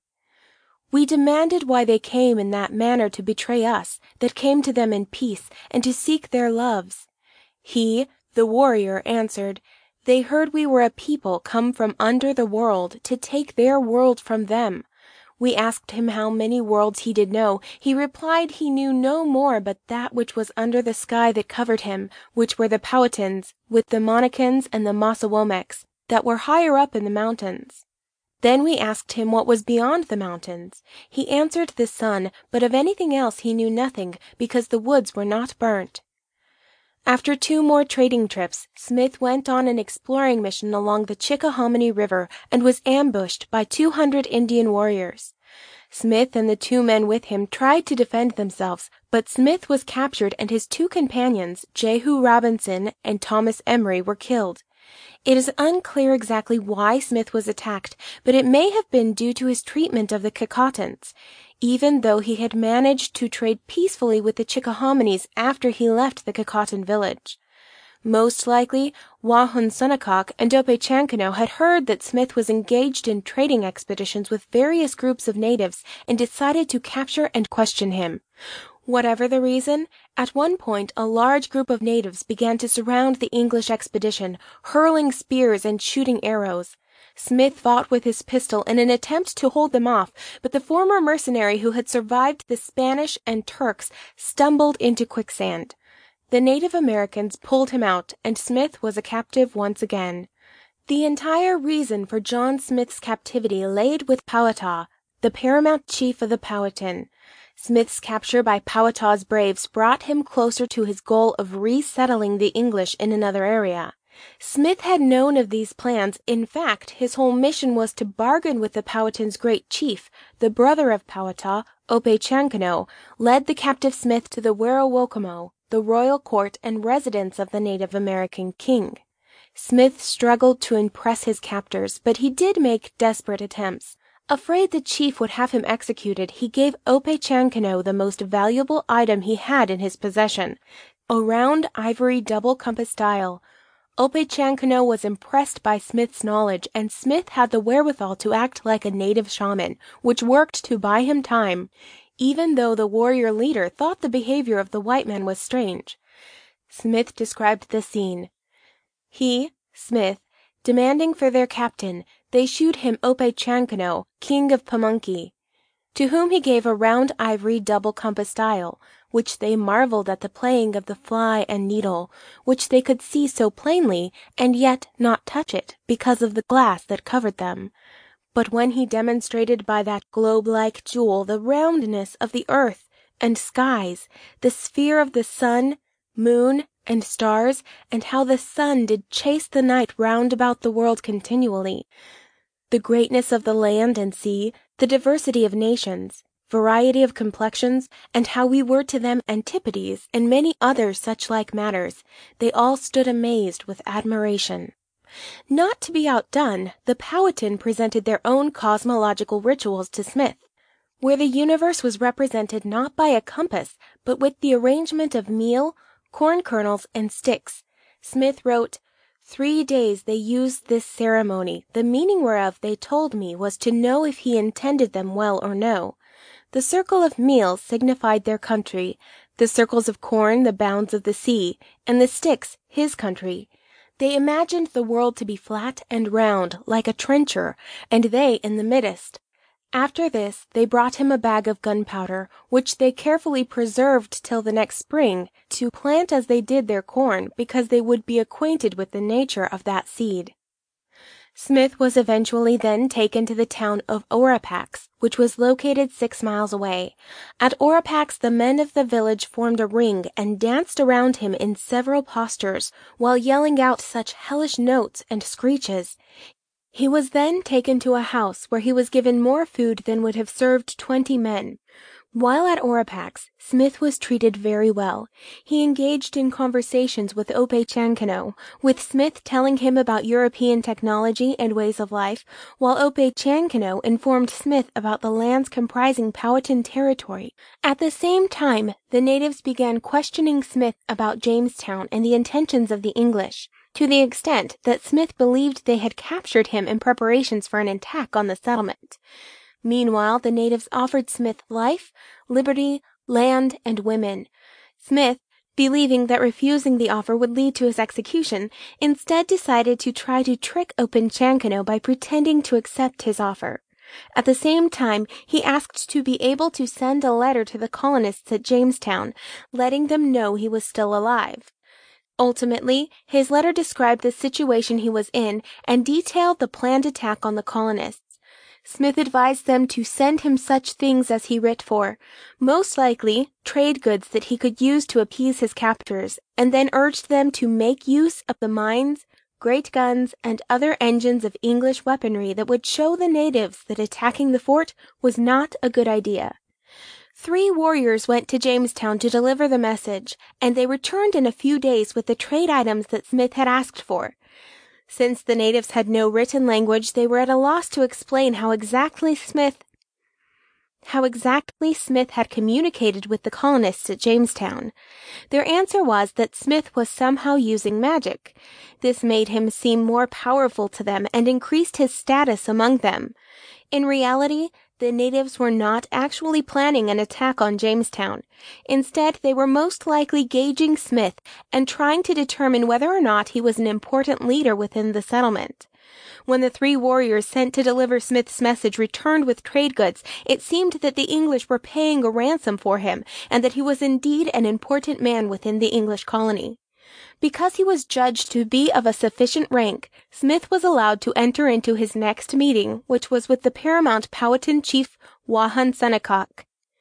"We demanded why they came in that manner to betray us, that came to them in peace, and to seek their loves. He, the warrior, answered, they heard we were a people come from under the world to take their world from them. We asked him how many worlds he did know. He replied he knew no more but that which was under the sky that covered him, which were the Powhatans, with the Monacans and the Massawomecs, that were higher up in the mountains. Then we asked him what was beyond the mountains. He answered the sun, but of anything else he knew nothing, because the woods were not burnt." After two more trading trips, Smith went on an exploring mission along the Chickahominy River and was ambushed by two hundred Indian warriors. Smith and the two men with him tried to defend themselves, but Smith was captured and his two companions, Jehu Robinson and Thomas Emery, were killed. It is unclear exactly why Smith was attacked, but it may have been due to his treatment of the Kecotans, even though he had managed to trade peacefully with the Chickahominies after he left the Kecotan village. Most likely, Wahunsonacock and Opechancanough had heard that Smith was engaged in trading expeditions with various groups of natives and decided to capture and question him. Whatever the reason, at one point a large group of natives began to surround the English expedition, hurling spears and shooting arrows. Smith fought with his pistol in an attempt to hold them off, but the former mercenary who had survived the Spanish and Turks stumbled into quicksand. The Native Americans pulled him out, and Smith was a captive once again. The entire reason for John Smith's captivity laid with Powhatan, the paramount chief of the Powhatan. Smith's capture by Powhatan's braves brought him closer to his goal of resettling the English in another area. Smith had known of these plans. In fact, his whole mission was to bargain with the Powhatan's great chief. The brother of Powhatan, Opechancanough, led the captive Smith to the Werowocomo, the royal court and residence of the Native American king. Smith struggled to impress his captors, but he did make desperate attempts. Afraid the chief would have him executed, he gave Opechancanough the most valuable item he had in his possession, a round ivory double-compass dial. Opechancanough was impressed by Smith's knowledge, and Smith had the wherewithal to act like a native shaman, which worked to buy him time, even though the warrior leader thought the behavior of the white man was strange. Smith described the scene. He, Smith, demanding for their captain, they shewed him Opechancanough, king of Pamunkey, to whom he gave a round ivory double-compass dial, which they marveled at the playing of the fly and needle, which they could see so plainly, and yet not touch it, because of the glass that covered them. But when he demonstrated by that globe-like jewel the roundness of the earth and skies, the sphere of the sun, moon, and stars, and how the sun did chase the night round about the world continually, the greatness of the land and sea, the diversity of nations, variety of complexions, and how we were to them antipodes, and many other such like matters, they all stood amazed with admiration. Not to be outdone, the Powhatan presented their own cosmological rituals to Smith, where the universe was represented not by a compass, but with the arrangement of meal, corn kernels, and sticks. Smith wrote, "Three days they used this ceremony, the meaning whereof they told me was to know if he intended them well or no. The circle of meal signified their country, the circles of corn the bounds of the sea, and the sticks his country. They imagined the world to be flat and round, like a trencher, and they in the midst. After this they brought him a bag of gunpowder, which they carefully preserved till the next spring, to plant as they did their corn, because they would be acquainted with the nature of that seed." Smith was eventually then taken to the town of Orapax, which was located six miles away. At Orapax, the men of the village formed a ring and danced around him in several postures, while yelling out such hellish notes and screeches. He was then taken to a house where he was given more food than would have served twenty men. While at Orapax, Smith was treated very well. He engaged in conversations with Opechancanough, with Smith telling him about European technology and ways of life, while Opechancanough informed Smith about the lands comprising Powhatan territory. At the same time, the natives began questioning Smith about Jamestown and the intentions of the English, to the extent that Smith believed they had captured him in preparations for an attack on the settlement. Meanwhile, the natives offered Smith life, liberty, land, and women. Smith, believing that refusing the offer would lead to his execution, instead decided to try to trick Opechancanough by pretending to accept his offer. At the same time, he asked to be able to send a letter to the colonists at Jamestown, letting them know he was still alive. Ultimately, his letter described the situation he was in and detailed the planned attack on the colonists. Smith advised them to send him such things as he writ for, most likely trade goods that he could use to appease his captors, and then urged them to make use of the mines, great guns, and other engines of English weaponry that would show the natives that attacking the fort was not a good idea. Three warriors went to Jamestown to deliver the message, and they returned in a few days with the trade items that Smith had asked for. Since the natives had no written language, they were at a loss to explain how exactly Smith how exactly Smith had communicated with the colonists at Jamestown. Their answer was that Smith was somehow using magic. This made him seem more powerful to them and increased his status among them. In reality, the natives were not actually planning an attack on Jamestown. Instead, they were most likely gauging Smith and trying to determine whether or not he was an important leader within the settlement. When the three warriors sent to deliver Smith's message returned with trade goods, it seemed that the English were paying a ransom for him, and that he was indeed an important man within the English colony. Because he was judged to be of a sufficient rank, Smith was allowed to enter into his next meeting, which was with the paramount Powhatan chief Wahunsenacawk.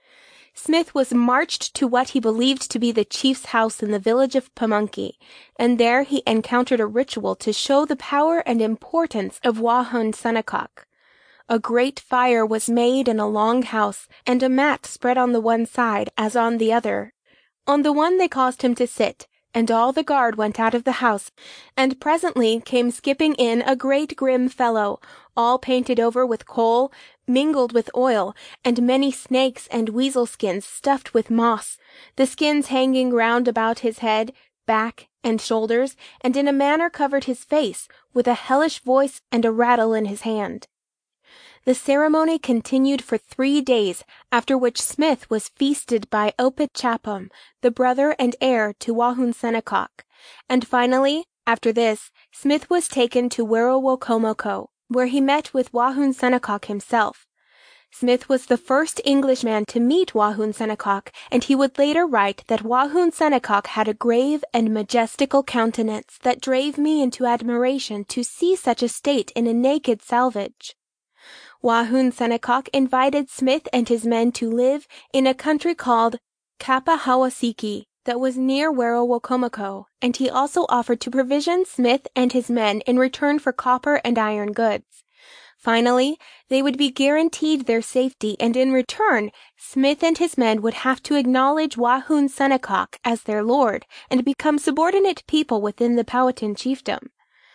Smith was marched to what he believed to be the chief's house in the village of Pamunkey, and there he encountered a ritual to show the power and importance of Wahunsenacawk. A great fire was made in a long house, and a mat spread on the one side as on the other. On the one they caused him to sit, and all the guard went out of the house, and presently came skipping in a great grim fellow, all painted over with coal, mingled with oil, and many snakes and weasel skins stuffed with moss, the skins hanging round about his head, back, and shoulders, and in a manner covered his face, with a hellish voice and a rattle in his hand. The ceremony continued for three days, after which Smith was feasted by Opechancanough, the brother and heir to Wahunsenacawk, and finally, after this, Smith was taken to Werowocomoco, where he met with Wahunsenacawk himself. Smith was the first Englishman to meet Wahunsenacawk, and he would later write that Wahunsenacawk had a grave and majestical countenance that drave me into admiration to see such a state in a naked salvage. Wahunsenacawk invited Smith and his men to live in a country called Kapahawasiki that was near Werowocomoco, and he also offered to provision Smith and his men in return for copper and iron goods. Finally, they would be guaranteed their safety, and in return, Smith and his men would have to acknowledge Wahunsenacawk as their lord and become subordinate people within the Powhatan chiefdom.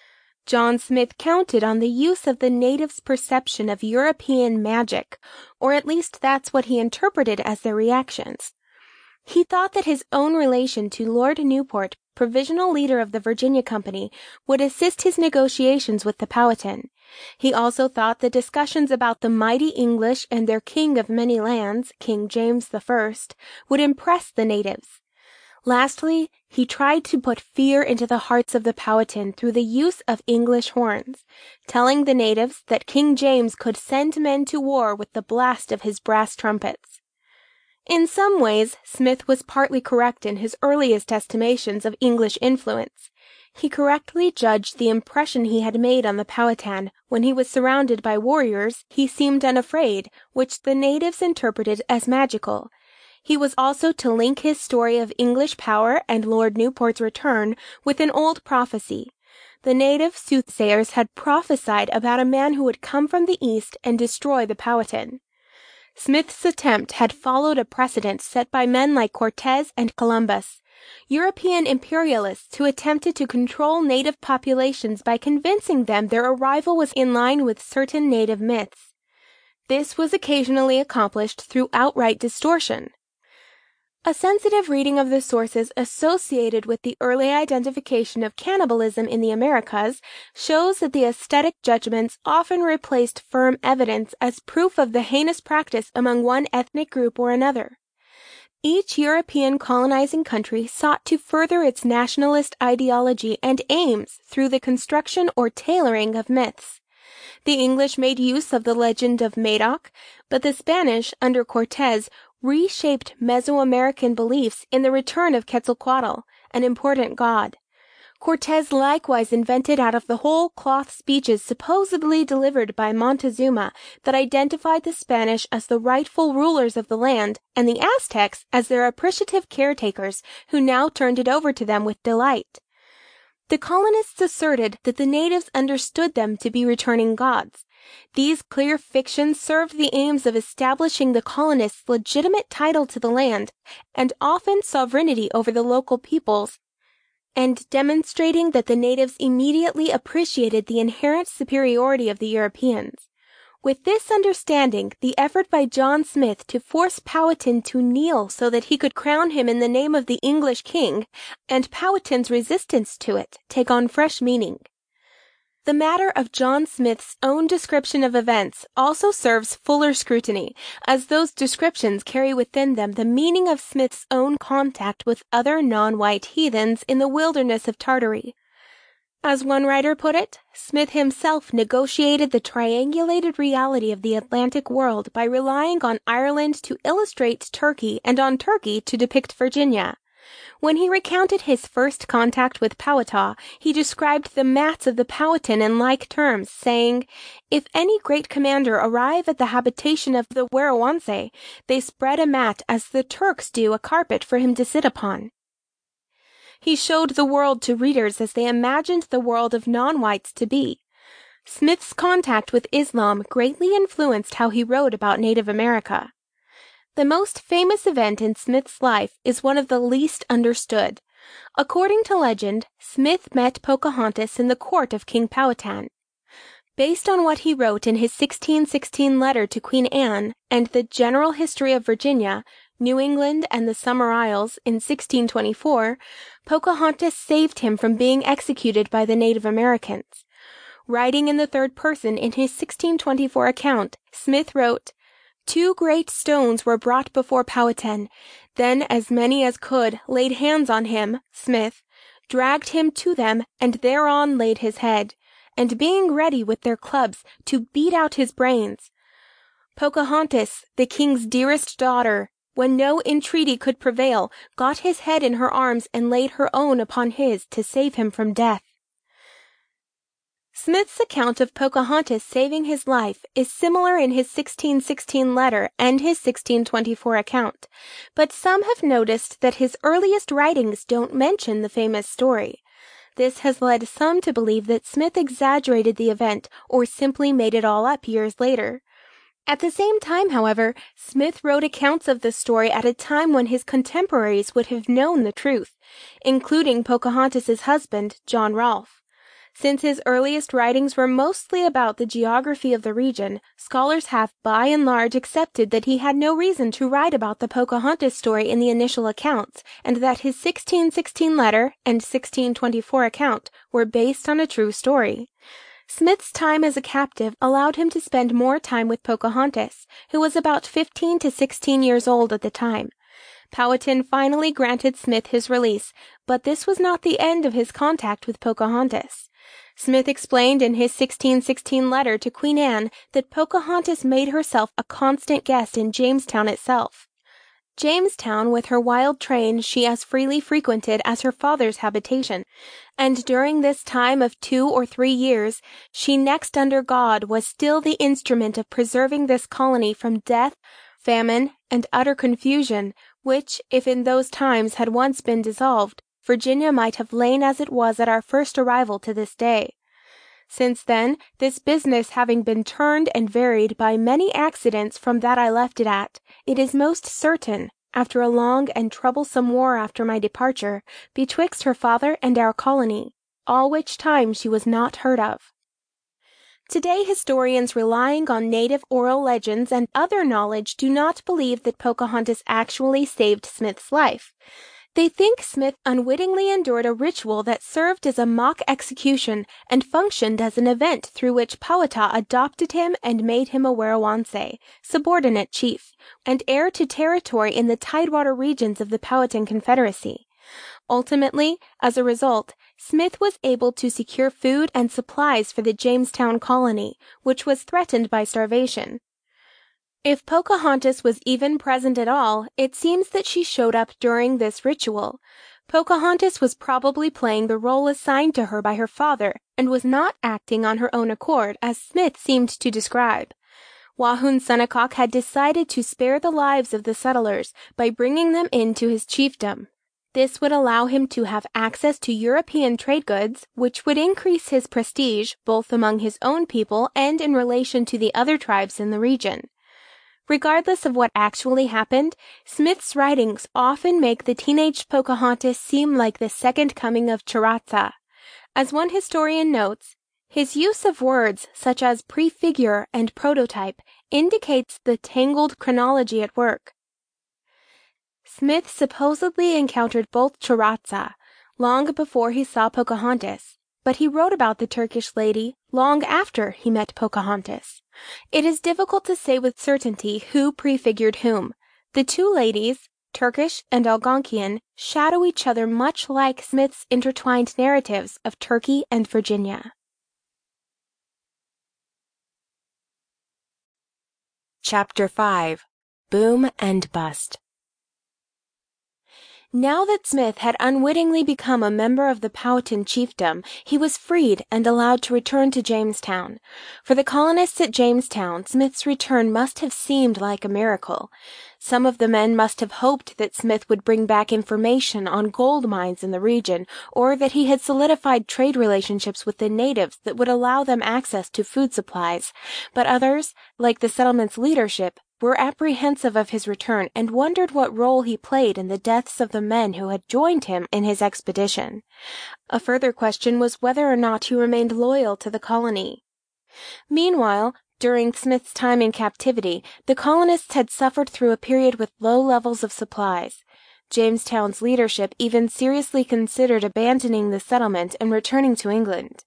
John Smith counted on the use of the natives' perception of European magic, or at least that's what he interpreted as their reactions. He thought that his own relation to Lord Newport, provisional leader of the Virginia Company, would assist his negotiations with the Powhatan. He also thought that discussions about the mighty English and their king of many lands, King James the First, would impress the natives. Lastly, he tried to put fear into the hearts of the Powhatan through the use of English horns, telling the natives that King James could send men to war with the blast of his brass trumpets. In some ways, Smith was partly correct in his earliest estimations of English influence. He correctly judged the impression he had made on the Powhatan. When he was surrounded by warriors, he seemed unafraid, which the natives interpreted as magical. He was also to link his story of English power and Lord Newport's return with an old prophecy. The native soothsayers had prophesied about a man who would come from the east and destroy the Powhatan. Smith's attempt had followed a precedent set by men like Cortez and Columbus, European imperialists who attempted to control native populations by convincing them their arrival was in line with certain native myths. This was occasionally accomplished through outright distortion. A sensitive reading of the sources associated with the early identification of cannibalism in the Americas shows that the aesthetic judgments often replaced firm evidence as proof of the heinous practice among one ethnic group or another. Each European colonizing country sought to further its nationalist ideology and aims through the construction or tailoring of myths. The English made use of the legend of Madoc, but the Spanish, under Cortez, reshaped Mesoamerican beliefs in the return of Quetzalcoatl, an important god. Cortez likewise invented out of the whole cloth speeches supposedly delivered by Montezuma that identified the Spanish as the rightful rulers of the land and the Aztecs as their appreciative caretakers who now turned it over to them with delight. The colonists asserted that the natives understood them to be returning gods. These clear fictions served the aims of establishing the colonists' legitimate title to the land and often sovereignty over the local peoples, and demonstrating that the natives immediately appreciated the inherent superiority of the Europeans. With this understanding, the effort by John Smith to force Powhatan to kneel so that he could crown him in the name of the English king, and Powhatan's resistance to it, take on fresh meaning. The matter of John Smith's own description of events also serves fuller scrutiny, as those descriptions carry within them the meaning of Smith's own contact with other non-white heathens in the wilderness of Tartary. As one writer put it, Smith himself negotiated the triangulated reality of the Atlantic world by relying on Ireland to illustrate Turkey and on Turkey to depict Virginia. When he recounted his first contact with Powhatan, he described the mats of the Powhatan in like terms, saying, "If any great commander arrive at the habitation of the Werowance, they spread a mat as the Turks do a carpet for him to sit upon." He showed the world to readers as they imagined the world of non-whites to be. Smith's contact with Islam greatly influenced how he wrote about Native America. The most famous event in Smith's life is one of the least understood. According to legend, Smith met Pocahontas in the court of King Powhatan. Based on what he wrote in his sixteen sixteen letter to Queen Anne and the General History of Virginia, New England, and the Summer Isles in sixteen twenty-four, Pocahontas saved him from being executed by the Native Americans. Writing in the third person in his sixteen twenty-four account, Smith wrote, "Two great stones were brought before Powhatan. Then as many as could laid hands on him, Smith, dragged him to them, and thereon laid his head, and being ready with their clubs to beat out his brains. Pocahontas, the king's dearest daughter, when no entreaty could prevail, got his head in her arms and laid her own upon his to save him from death." Smith's account of Pocahontas saving his life is similar in his sixteen sixteen letter and his sixteen twenty-four account, but some have noticed that his earliest writings don't mention the famous story. This has led some to believe that Smith exaggerated the event or simply made it all up years later. At the same time, however, Smith wrote accounts of the story at a time when his contemporaries would have known the truth, including Pocahontas's husband, John Rolfe. Since his earliest writings were mostly about the geography of the region, scholars have by and large accepted that he had no reason to write about the Pocahontas story in the initial accounts, and that his sixteen sixteen letter and sixteen twenty-four account were based on a true story. Smith's time as a captive allowed him to spend more time with Pocahontas, who was about fifteen to sixteen years old at the time. Powhatan finally granted Smith his release, but this was not the end of his contact with Pocahontas. Smith explained in his sixteen sixteen letter to Queen Anne that Pocahontas made herself a constant guest in Jamestown itself. Jamestown with her wild train she as freely frequented as her father's habitation, and during this time of two or three years she next under God was still the instrument of preserving this colony from death, famine, and utter confusion, which, if in those times had once been dissolved, Virginia might have lain as it was at our first arrival to this day. Since then, this business having been turned and varied by many accidents from that I left it at, it is most certain, after a long and troublesome war after my departure, betwixt her father and our colony, all which time she was not heard of. Today historians relying on native oral legends and other knowledge do not believe that Pocahontas actually saved Smith's life. They think Smith unwittingly endured a ritual that served as a mock execution and functioned as an event through which Powhatan adopted him and made him a Werowance, subordinate chief, and heir to territory in the Tidewater regions of the Powhatan Confederacy. Ultimately, as a result, Smith was able to secure food and supplies for the Jamestown colony, which was threatened by starvation. If Pocahontas was even present at all, it seems that she showed up during this ritual. Pocahontas was probably playing the role assigned to her by her father, and was not acting on her own accord, as Smith seemed to describe. Wahunsenacawk had decided to spare the lives of the settlers by bringing them into his chiefdom. This would allow him to have access to European trade goods, which would increase his prestige both among his own people and in relation to the other tribes in the region. Regardless of what actually happened, Smith's writings often make the teenage Pocahontas seem like the second coming of Chirazza. As one historian notes, his use of words such as prefigure and prototype indicates the tangled chronology at work. Smith supposedly encountered both Chirazza long before he saw Pocahontas, but he wrote about the Turkish lady long after he met Pocahontas. It is difficult to say with certainty who prefigured whom. The two ladies, Turkish and Algonquian, shadow each other much like Smith's intertwined narratives of Turkey and Virginia. Chapter five. Boom and Bust. Now that Smith had unwittingly become a member of the Powhatan chiefdom, he was freed and allowed to return to Jamestown. For the colonists at Jamestown, Smith's return must have seemed like a miracle. Some of the men must have hoped that Smith would bring back information on gold mines in the region, or that he had solidified trade relationships with the natives that would allow them access to food supplies. But others, like the settlement's leadership, were apprehensive of his return and wondered what role he played in the deaths of the men who had joined him in his expedition. A further question was whether or not he remained loyal to the colony. Meanwhile, during Smith's time in captivity, the colonists had suffered through a period with low levels of supplies. Jamestown's leadership even seriously considered abandoning the settlement and returning to England.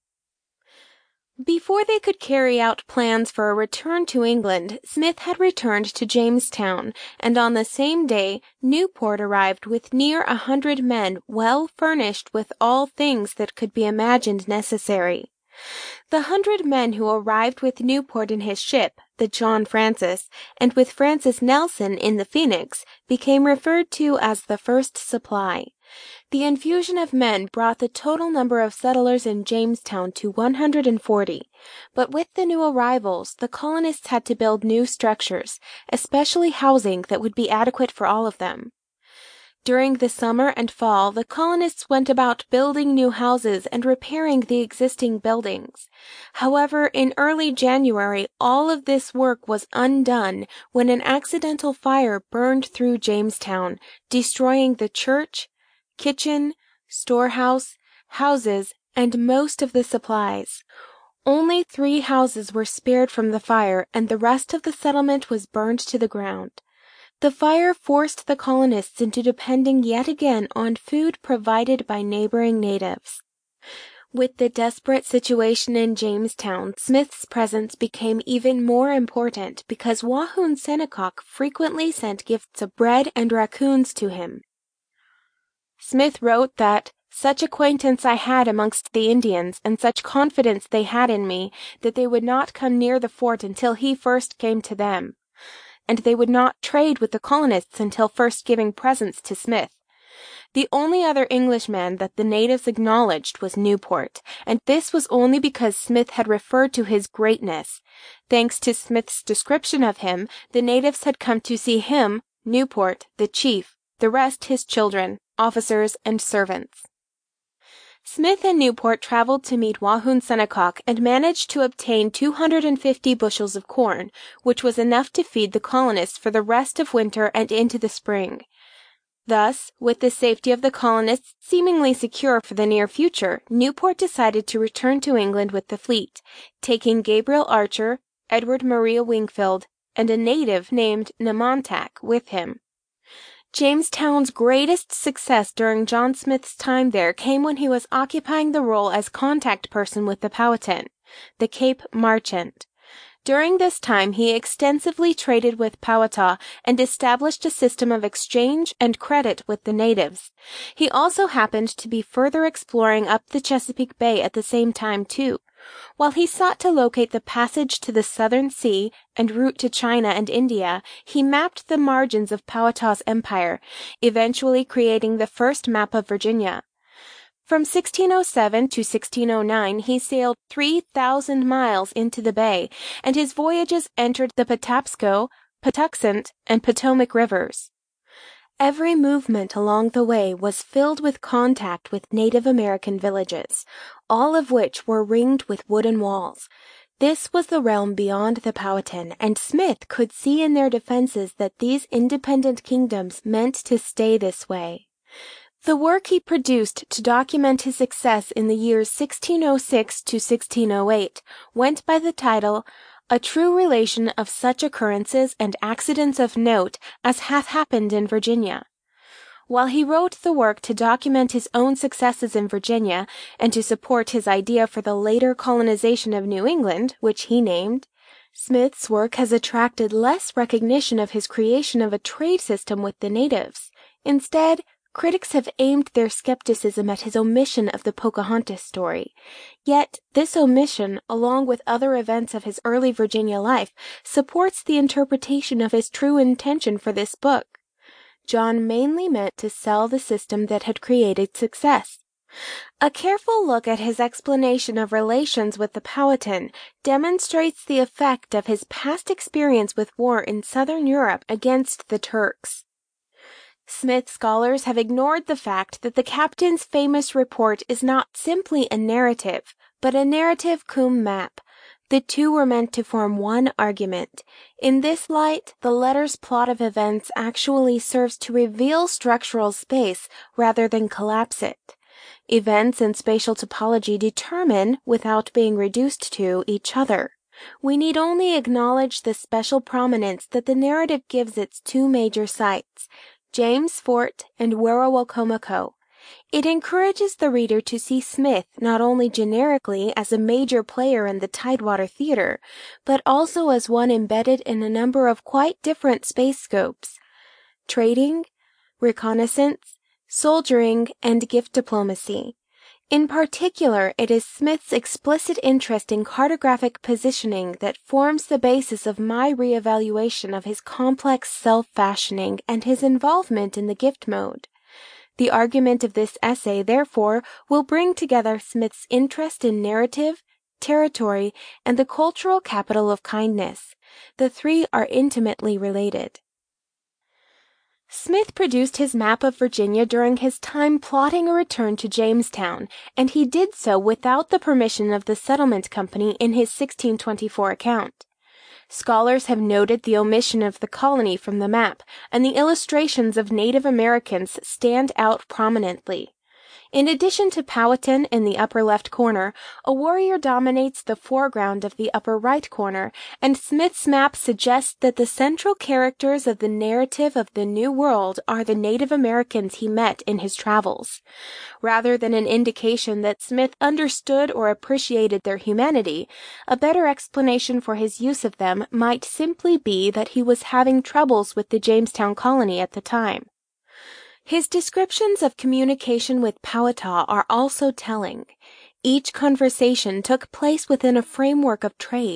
Before they could carry out plans for a return to England, Smith had returned to Jamestown, and on the same day Newport arrived with near a hundred men well furnished with all things that could be imagined necessary. The hundred men who arrived with Newport in his ship, the John Francis, and with Francis Nelson in the Phoenix, became referred to as the first supply. The infusion of men brought the total number of settlers in Jamestown to one hundred forty, but with the new arrivals, the colonists had to build new structures, especially housing that would be adequate for all of them. During the summer and fall, the colonists went about building new houses and repairing the existing buildings. However, in early January, all of this work was undone when an accidental fire burned through Jamestown, destroying the church, kitchen, storehouse, houses, and most of the supplies. Only three houses were spared from the fire, and the rest of the settlement was burned to the ground. The fire forced the colonists into depending yet again on food provided by neighboring natives. With the desperate situation in Jamestown, Smith's presence became even more important because Wahunsenacawk frequently sent gifts of bread and raccoons to him. Smith wrote that such acquaintance I had amongst the Indians, and such confidence they had in me, that they would not come near the fort until he first came to them. and they would not trade with the colonists until first giving presents to Smith. The only other Englishman that the natives acknowledged was Newport, and this was only because Smith had referred to his greatness. Thanks to Smith's description of him, the natives had come to see him, Newport, the chief, the rest his children, officers, and servants. Smith and Newport traveled to meet Wahun Senecac and managed to obtain two hundred fifty bushels of corn, which was enough to feed the colonists for the rest of winter and into the spring. Thus, with the safety of the colonists seemingly secure for the near future, Newport decided to return to England with the fleet, taking Gabriel Archer, Edward Maria Wingfield, and a native named Namontack with him. Jamestown's greatest success during John Smith's time there came when he was occupying the role as contact person with the Powhatan, the Cape Marchant. During this time, he extensively traded with Powhatan and established a system of exchange and credit with the natives. He also happened to be further exploring up the Chesapeake Bay at the same time, too. While he sought to locate the passage to the Southern Sea and route to China and India, he mapped the margins of Powhatan's empire, eventually creating the first map of Virginia. From sixteen oh seven to sixteen oh nine, he sailed three thousand miles into the bay, and his voyages entered the Patapsco, Patuxent, and Potomac rivers. Every movement along the way was filled with contact with Native American villages, all of which were ringed with wooden walls. This was the realm beyond the Powhatan, and Smith could see in their defenses that these independent kingdoms meant to stay this way. The work he produced to document his success in the years sixteen oh six to sixteen oh eight went by the title, A True Relation of Such Occurrences and Accidents of Note as Hath Happened in Virginia. While he wrote the work to document his own successes in Virginia and to support his idea for the later colonization of New England, which he named, Smith's work has attracted less recognition of his creation of a trade system with the natives. Instead, critics have aimed their skepticism at his omission of the Pocahontas story. Yet, this omission, along with other events of his early Virginia life, supports the interpretation of his true intention for this book. John mainly meant to sell the system that had created success. A careful look at his explanation of relations with the Powhatan demonstrates the effect of his past experience with war in southern Europe against the Turks. Smith scholars have ignored the fact that the captain's famous report is not simply a narrative, but a narrative cum map. The two were meant to form one argument. In this light, the letter's plot of events actually serves to reveal structural space rather than collapse it. Events in spatial topology determine, without being reduced to, each other. We need only acknowledge the special prominence that the narrative gives its two major sites, James Fort and Werowocomoco. It encourages the reader to see Smith not only generically as a major player in the Tidewater Theater, but also as one embedded in a number of quite different space scopes: trading, reconnaissance, soldiering, and gift diplomacy. In particular, it is Smith's explicit interest in cartographic positioning that forms the basis of my reevaluation of his complex self-fashioning and his involvement in the gift mode. The argument of this essay, therefore, will bring together Smith's interest in narrative, territory, and the cultural capital of kindness. The three are intimately related. Smith produced his map of Virginia during his time plotting a return to Jamestown, and he did so without the permission of the settlement company in his sixteen twenty-four account. Scholars have noted the omission of the colony from the map, and the illustrations of Native Americans stand out prominently. In addition to Powhatan in the upper left corner, a warrior dominates the foreground of the upper right corner, and Smith's map suggests that the central characters of the narrative of the New World are the Native Americans he met in his travels. Rather than an indication that Smith understood or appreciated their humanity, a better explanation for his use of them might simply be that he was having troubles with the Jamestown colony at the time. His descriptions of communication with Powhatan are also telling. Each conversation took place within a framework of trade,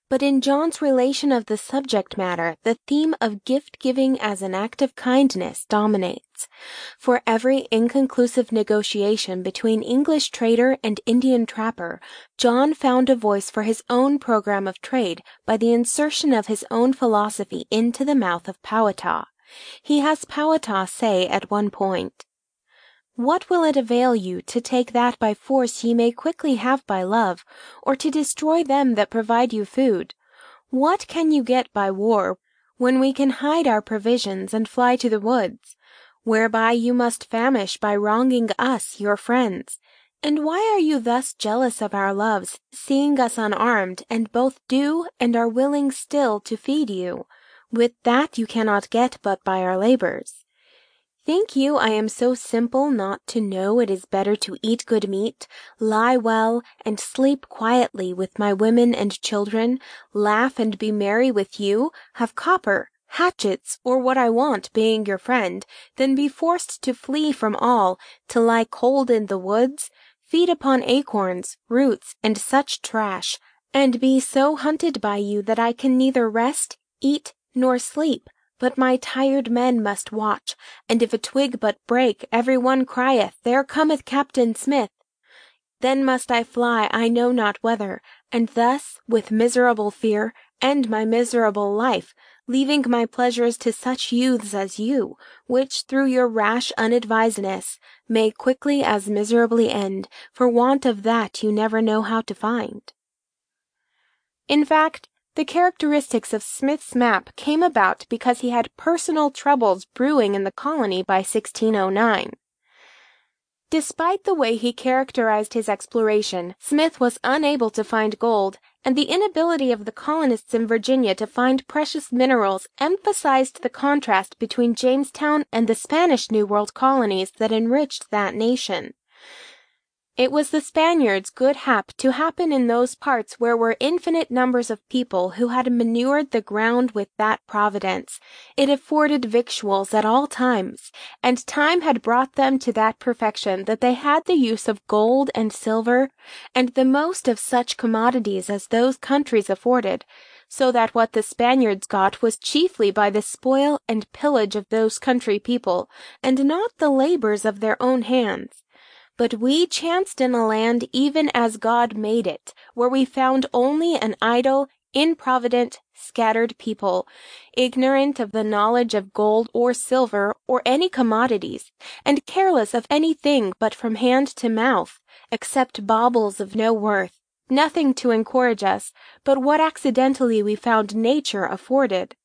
But in John's relation of the subject matter, the theme of gift-giving as an act of kindness dominates. For every inconclusive negotiation between English trader and Indian trapper, John found a voice for his own program of trade by the insertion of his own philosophy into the mouth of Powhatan. He has Powhatan say at one point, "What will it avail you to take that by force ye may quickly have by love, or to destroy them that provide you food? What can you get by war, when we can hide our provisions and fly to the woods? Whereby you must famish by wronging us, your friends. And why are you thus jealous of our loves, seeing us unarmed, and both do and are willing still to feed you, with that you cannot get but by our labors? Think you I am so simple not to know it is better to eat good meat, lie well, and sleep quietly with my women and children, laugh and be merry with you, have copper, hatchets, or what I want, being your friend, than be forced to flee from all, to lie cold in the woods, feed upon acorns, roots, and such trash, and be so hunted by you that I can neither rest, eat, nor sleep, but my tired men must watch, and if a twig but break, every one crieth, There cometh Captain Smith. Then must I fly I know not whither, and thus, with miserable fear, end my miserable life, leaving my pleasures to such youths as you, which through your rash unadvisedness may quickly as miserably end, for want of that you never know how to find." In fact, the characteristics of Smith's map came about because he had personal troubles brewing in the colony by sixteen oh nine. Despite the way he characterized his exploration, Smith was unable to find gold, and the inability of the colonists in Virginia to find precious minerals emphasized the contrast between Jamestown and the Spanish New World colonies that enriched that nation. It was the Spaniards' good hap to happen in those parts where were infinite numbers of people who had manured the ground with that providence. It afforded victuals at all times, and time had brought them to that perfection that they had the use of gold and silver, and the most of such commodities as those countries afforded, so that what the Spaniards got was chiefly by the spoil and pillage of those country people, and not the labors of their own hands. But we chanced in a land even as God made it, where we found only an idle, improvident, scattered people, ignorant of the knowledge of gold or silver or any commodities, and careless of anything but from hand to mouth, except baubles of no worth, nothing to encourage us, but what accidentally we found nature afforded.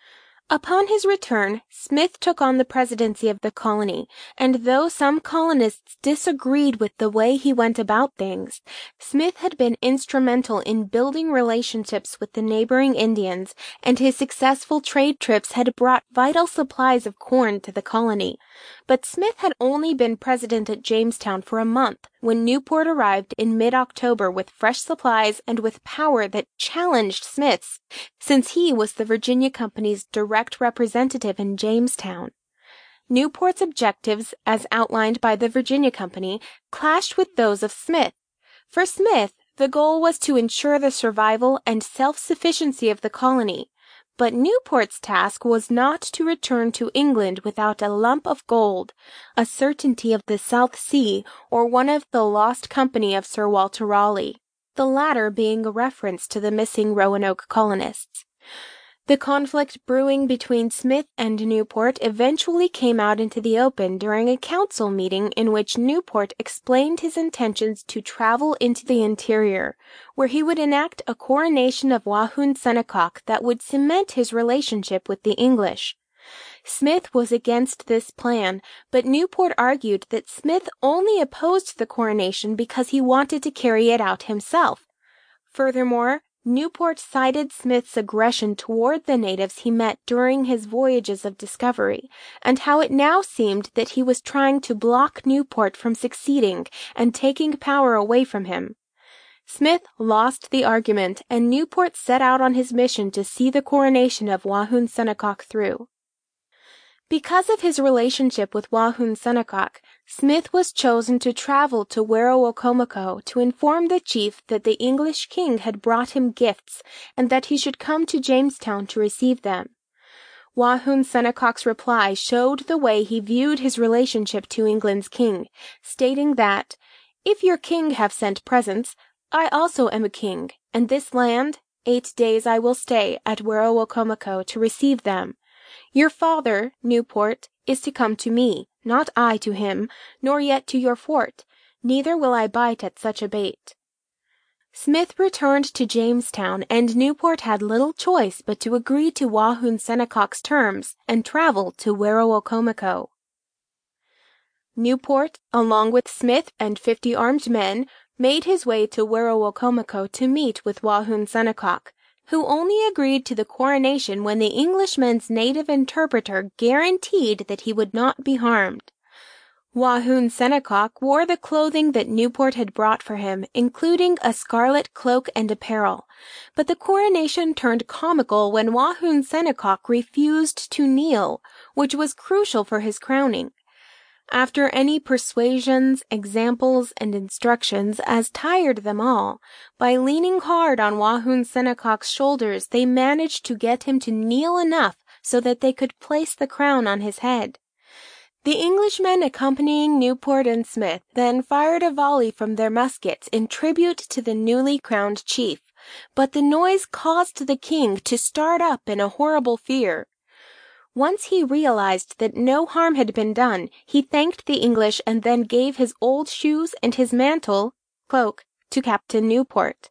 Upon his return, Smith took on the presidency of the colony, and though some colonists disagreed with the way he went about things, Smith had been instrumental in building relationships with the neighboring Indians, and his successful trade trips had brought vital supplies of corn to the colony. But Smith had only been president at Jamestown for a month when Newport arrived in mid-October with fresh supplies and with power that challenged Smith's, since he was the Virginia Company's direct representative in Jamestown. Newport's objectives, as outlined by the Virginia Company, clashed with those of Smith. For Smith, the goal was to ensure the survival and self-sufficiency of the colony, but Newport's task was not to return to England without a lump of gold, a certainty of the South Sea, or one of the lost company of Sir Walter Raleigh, the latter being a reference to the missing Roanoke colonists. The conflict brewing between Smith and Newport eventually came out into the open during a council meeting in which Newport explained his intentions to travel into the interior, where he would enact a coronation of Wahun Senecac that would cement his relationship with the English. Smith was against this plan, but Newport argued that Smith only opposed the coronation because he wanted to carry it out himself. Furthermore, Newport cited Smith's aggression toward the natives he met during his voyages of discovery, and how it now seemed that he was trying to block Newport from succeeding and taking power away from him. Smith lost the argument, and Newport set out on his mission to see the coronation of Wahun Senecac through. Because of his relationship with Wahun Senecac, Smith was chosen to travel to Werowocomoco to inform the chief that the English king had brought him gifts and that he should come to Jamestown to receive them. Wahun Senecoc's reply showed the way he viewed his relationship to England's king, stating that, "If your king have sent presents, I also am a king, and this land, eight days I will stay at Werowocomoco to receive them. Your father, Newport, is to come to me, not I to him, nor yet to your fort, neither will I bite at such a bait." Smith returned to Jamestown, and Newport had little choice but to agree to Wahun Senecoc's terms and travel to Werowocomoco. Newport, along with Smith and fifty armed men, made his way to Werowocomoco to meet with Wahun Senecock, who only agreed to the coronation when the Englishman's native interpreter guaranteed that he would not be harmed. Wahun Senecock wore the clothing that Newport had brought for him, including a scarlet cloak and apparel, but the coronation turned comical when Wahun Senecock refused to kneel, which was crucial for his crowning. After any persuasions, examples, and instructions as tired them all, by leaning hard on Wahun Senecock's shoulders they managed to get him to kneel enough so that they could place the crown on his head. The Englishmen accompanying Newport and Smith then fired a volley from their muskets in tribute to the newly crowned chief, but the noise caused the king to start up in a horrible fear. Once he realized that no harm had been done, he thanked the English and then gave his old shoes and his mantle, cloak, to Captain Newport.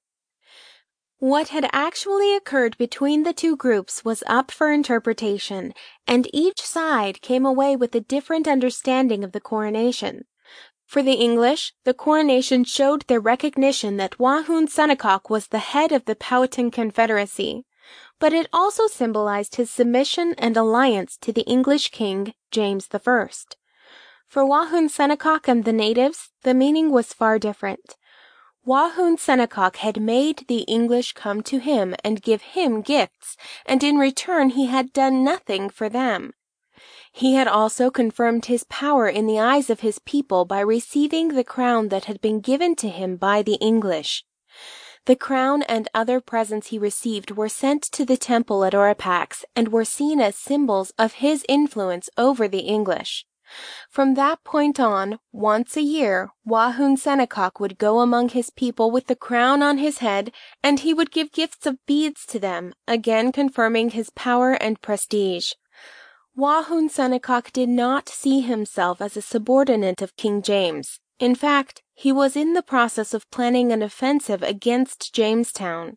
What had actually occurred between the two groups was up for interpretation, and each side came away with a different understanding of the coronation. For the English, the coronation showed their recognition that Wahun Senecock was the head of the Powhatan Confederacy, but it also symbolized his submission and alliance to the English king, James the First. For Wahun Senecock and the natives, the meaning was far different. Wahun Senecock had made the English come to him and give him gifts, and in return he had done nothing for them. He had also confirmed his power in the eyes of his people by receiving the crown that had been given to him by the English. The crown and other presents he received were sent to the temple at Oripax and were seen as symbols of his influence over the English. From that point on, once a year, Wahun Senecock would go among his people with the crown on his head, and he would give gifts of beads to them, again confirming his power and prestige. Wahun Senecock did not see himself as a subordinate of King James. In fact, he was in the process of planning an offensive against Jamestown.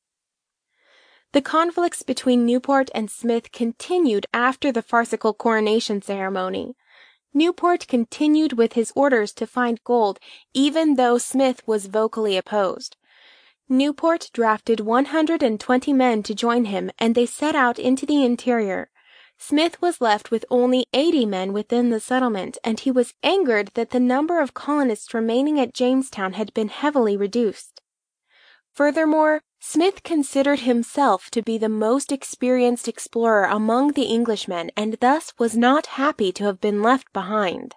The conflicts between Newport and Smith continued after the farcical coronation ceremony. Newport continued with his orders to find gold, even though Smith was vocally opposed. Newport drafted one hundred twenty men to join him, and they set out into the interior. Smith was left with only eighty men within the settlement, and he was angered that the number of colonists remaining at Jamestown had been heavily reduced. Furthermore, Smith considered himself to be the most experienced explorer among the Englishmen and thus was not happy to have been left behind.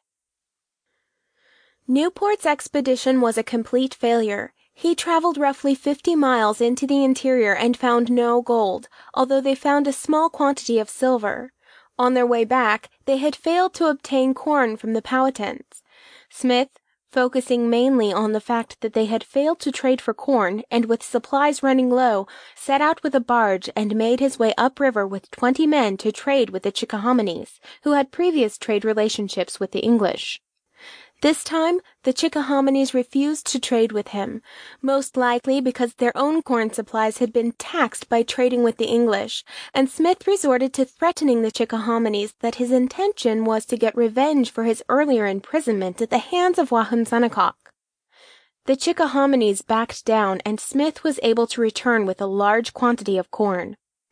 Newport's expedition was a complete failure. He traveled roughly fifty miles into the interior and found no gold, although they found a small quantity of silver. On their way back, they had failed to obtain corn from the Powhatans. Smith, focusing mainly on the fact that they had failed to trade for corn and with supplies running low, set out with a barge and made his way upriver with twenty men to trade with the Chickahominies, who had previous trade relationships with the English. This time, the Chickahominies refused to trade with him, most likely because their own corn supplies had been taxed by trading with the English, and Smith resorted to threatening the Chickahominies that his intention was to get revenge for his earlier imprisonment at the hands of Wahun Senecock. The Chickahominies backed down, and Smith was able to return with a large quantity of corn.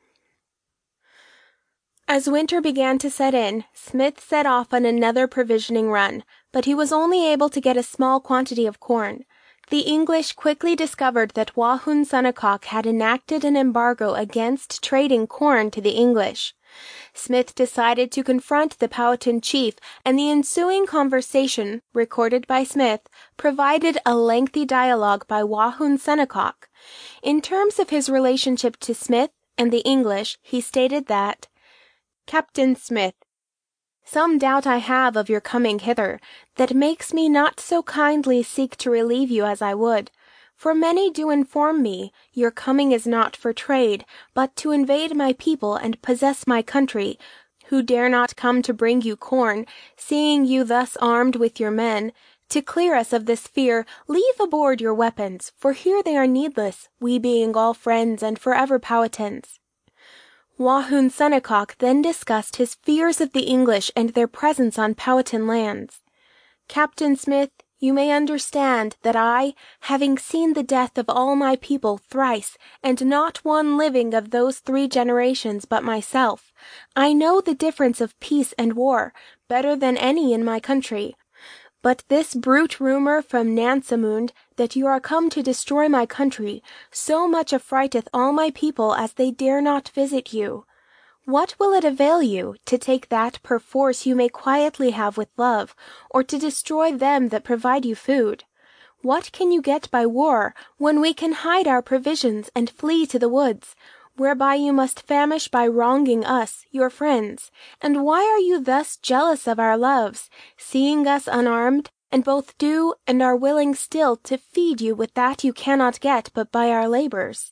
As winter began to set in, Smith set off on another provisioning run, but he was only able to get a small quantity of corn. The English quickly discovered that Wahun Sonnecock had enacted an embargo against trading corn to the English. Smith decided to confront the Powhatan chief, and the ensuing conversation, recorded by Smith, provided a lengthy dialogue by Wahun Sonnecock. In terms of his relationship to Smith and the English, he stated that, "Captain Smith, some doubt I have of your coming hither, that makes me not so kindly seek to relieve you as I would. For many do inform me, your coming is not for trade, but to invade my people and possess my country, who dare not come to bring you corn, seeing you thus armed with your men. To clear us of this fear, leave aboard your weapons, for here they are needless, we being all friends and forever Powhatans." Wahun Sonnecock then discussed his fears of the English and their presence on Powhatan lands. "Captain Smith, you may understand that I, having seen the death of all my people thrice, and not one living of those three generations but myself, I know the difference of peace and war better than any in my country. But this brute rumor from Nansemond that you are come to destroy my country so much affrighteth all my people as they dare not visit you. What will it avail you to take that perforce you may quietly have with love, or to destroy them that provide you food? What can you get by war, when we can hide our provisions and flee to the woods, whereby you must famish by wronging us, your friends? And why are you thus jealous of our loves, seeing us unarmed, and both do and are willing still to feed you with that you cannot get but by our labors?"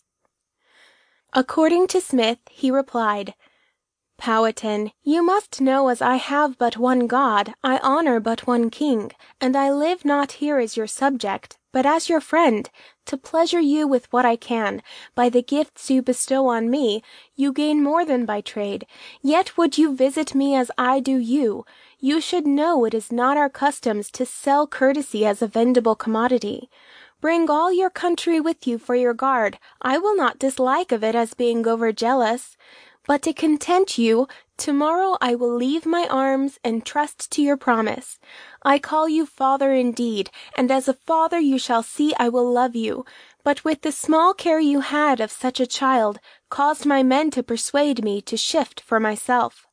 According to Smith, he replied, "Powhatan, you must know as I have but one God, I honor but one king, and I live not here as your subject, but as your friend, to pleasure you with what I can. By the gifts you bestow on me, you gain more than by trade. Yet would you visit me as I do you, you should know it is not our customs to sell courtesy as a vendible commodity. Bring all your country with you for your guard. I will not dislike of it as being over-jealous. But to content you, tomorrow I will leave my arms and trust to your promise. I call you father indeed, and as a father you shall see I will love you. But with the small care you had of such a child, caused my men to persuade me to shift for myself."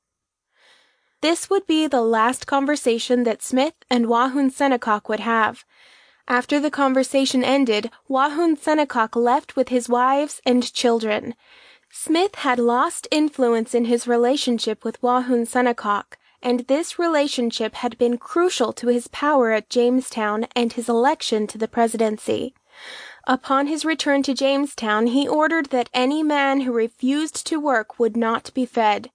This would be the last conversation that Smith and Wahun Sonnecock would have. After the conversation ended, Wahun Sonnecock left with his wives and children. Smith had lost influence in his relationship with Wahun Sonnecock, and this relationship had been crucial to his power at Jamestown and his election to the presidency. Upon his return to Jamestown, he ordered that any man who refused to work would not be fed.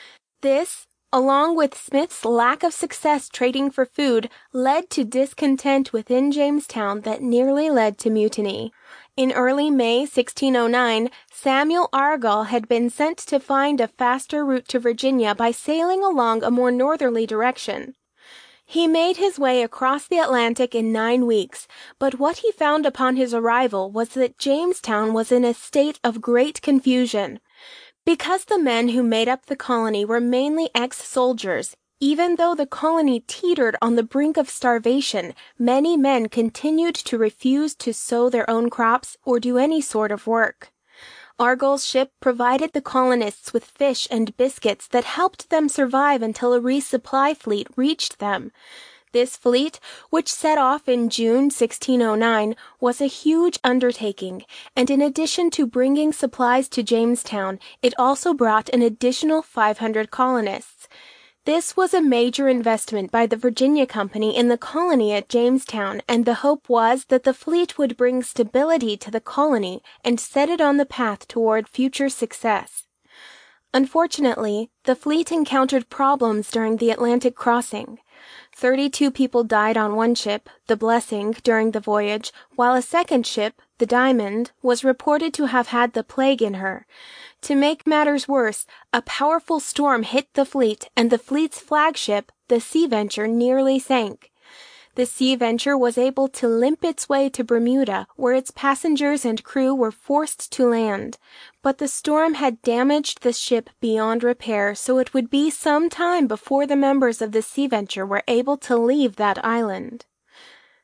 This, along with Smith's lack of success trading for food, led to discontent within Jamestown that nearly led to mutiny. In early May sixteen oh nine, Samuel Argall had been sent to find a faster route to Virginia by sailing along a more northerly direction. He made his way across the Atlantic in nine weeks, but what he found upon his arrival was that Jamestown was in a state of great confusion. Because the men who made up the colony were mainly ex-soldiers, even though the colony teetered on the brink of starvation, many men continued to refuse to sow their own crops or do any sort of work. Argall's ship provided the colonists with fish and biscuits that helped them survive until a resupply fleet reached them. This fleet, which set off in June sixteen oh nine, was a huge undertaking, and in addition to bringing supplies to Jamestown, it also brought an additional five hundred colonists. This was a major investment by the Virginia Company in the colony at Jamestown, and the hope was that the fleet would bring stability to the colony and set it on the path toward future success. Unfortunately, the fleet encountered problems during the Atlantic crossing. Thirty-two people died on one ship, the Blessing, during the voyage, while a second ship, the Diamond, was reported to have had the plague in her. To make matters worse, a powerful storm hit the fleet, and the fleet's flagship, the Sea Venture, nearly sank. The Sea Venture was able to limp its way to Bermuda, where its passengers and crew were forced to land. But the storm had damaged the ship beyond repair, so it would be some time before the members of the Sea Venture were able to leave that island.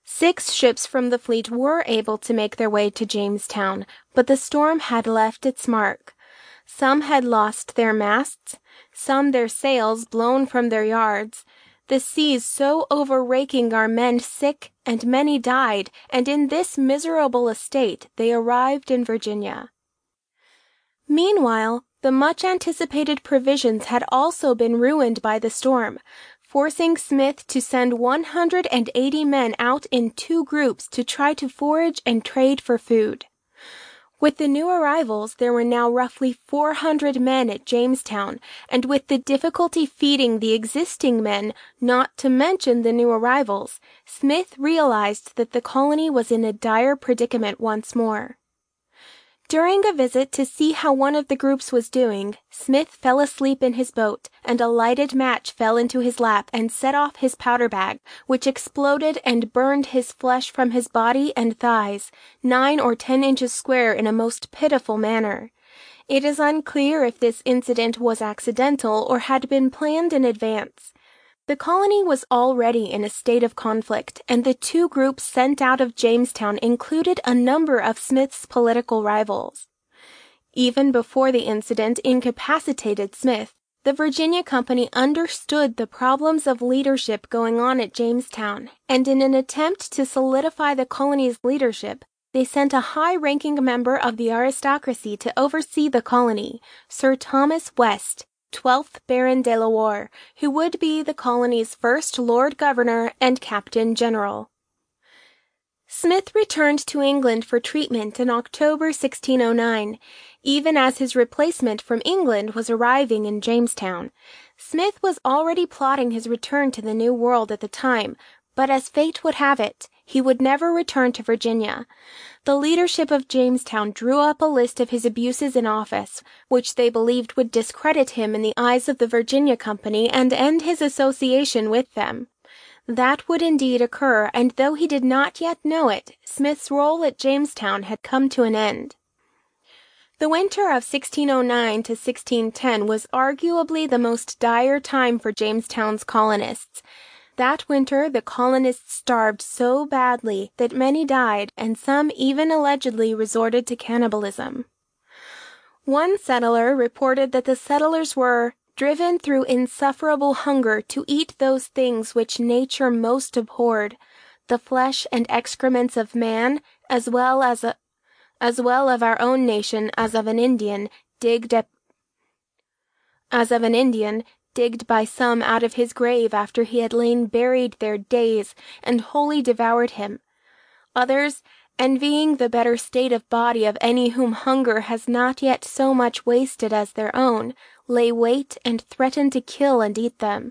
Six ships from the fleet were able to make their way to Jamestown, but the storm had left its mark. Some had lost their masts, some their sails blown from their yards, the seas so overraking our men sick, and many died, and in this miserable estate they arrived in Virginia. Meanwhile, the much-anticipated provisions had also been ruined by the storm, forcing Smith to send one hundred eighty men out in two groups to try to forage and trade for food. With the new arrivals, there were now roughly four hundred men at Jamestown, and with the difficulty feeding the existing men, not to mention the new arrivals, Smith realized that the colony was in a dire predicament once more. During a visit to see how one of the groups was doing, Smith fell asleep in his boat, and a lighted match fell into his lap and set off his powder bag, which exploded and burned his flesh from his body and thighs, nine or ten inches square, in a most pitiful manner. It is unclear if this incident was accidental or had been planned in advance. The colony was already in a state of conflict, and the two groups sent out of Jamestown included a number of Smith's political rivals. Even before the incident incapacitated Smith, the Virginia Company understood the problems of leadership going on at Jamestown, and in an attempt to solidify the colony's leadership, they sent a high-ranking member of the aristocracy to oversee the colony, Sir Thomas West, twelfth Baron de la Warr, who would be the colony's first Lord Governor and Captain General. Smith returned to England for treatment in October sixteen oh nine, even as his replacement from England was arriving in Jamestown. Smith was already plotting his return to the New World at the time, but as fate would have it, he would never return to Virginia. The leadership of Jamestown drew up a list of his abuses in office, which they believed would discredit him in the eyes of the Virginia Company and end his association with them. That would indeed occur, and though he did not yet know it, Smith's role at Jamestown had come to an end. The winter of sixteen oh nine to sixteen ten was arguably the most dire time for Jamestown's colonists. That winter the colonists starved so badly that many died, and some even allegedly resorted to cannibalism. One settler reported that the settlers were driven through insufferable hunger to eat those things which nature most abhorred, the flesh and excrements of man, as well as a, as well of our own nation as of an Indian digged up, as of an Indian digged by some out of his grave after he had lain buried there days, and wholly devoured him. Others, envying the better state of body of any whom hunger has not yet so much wasted as their own, lay wait and threatened to kill and eat them.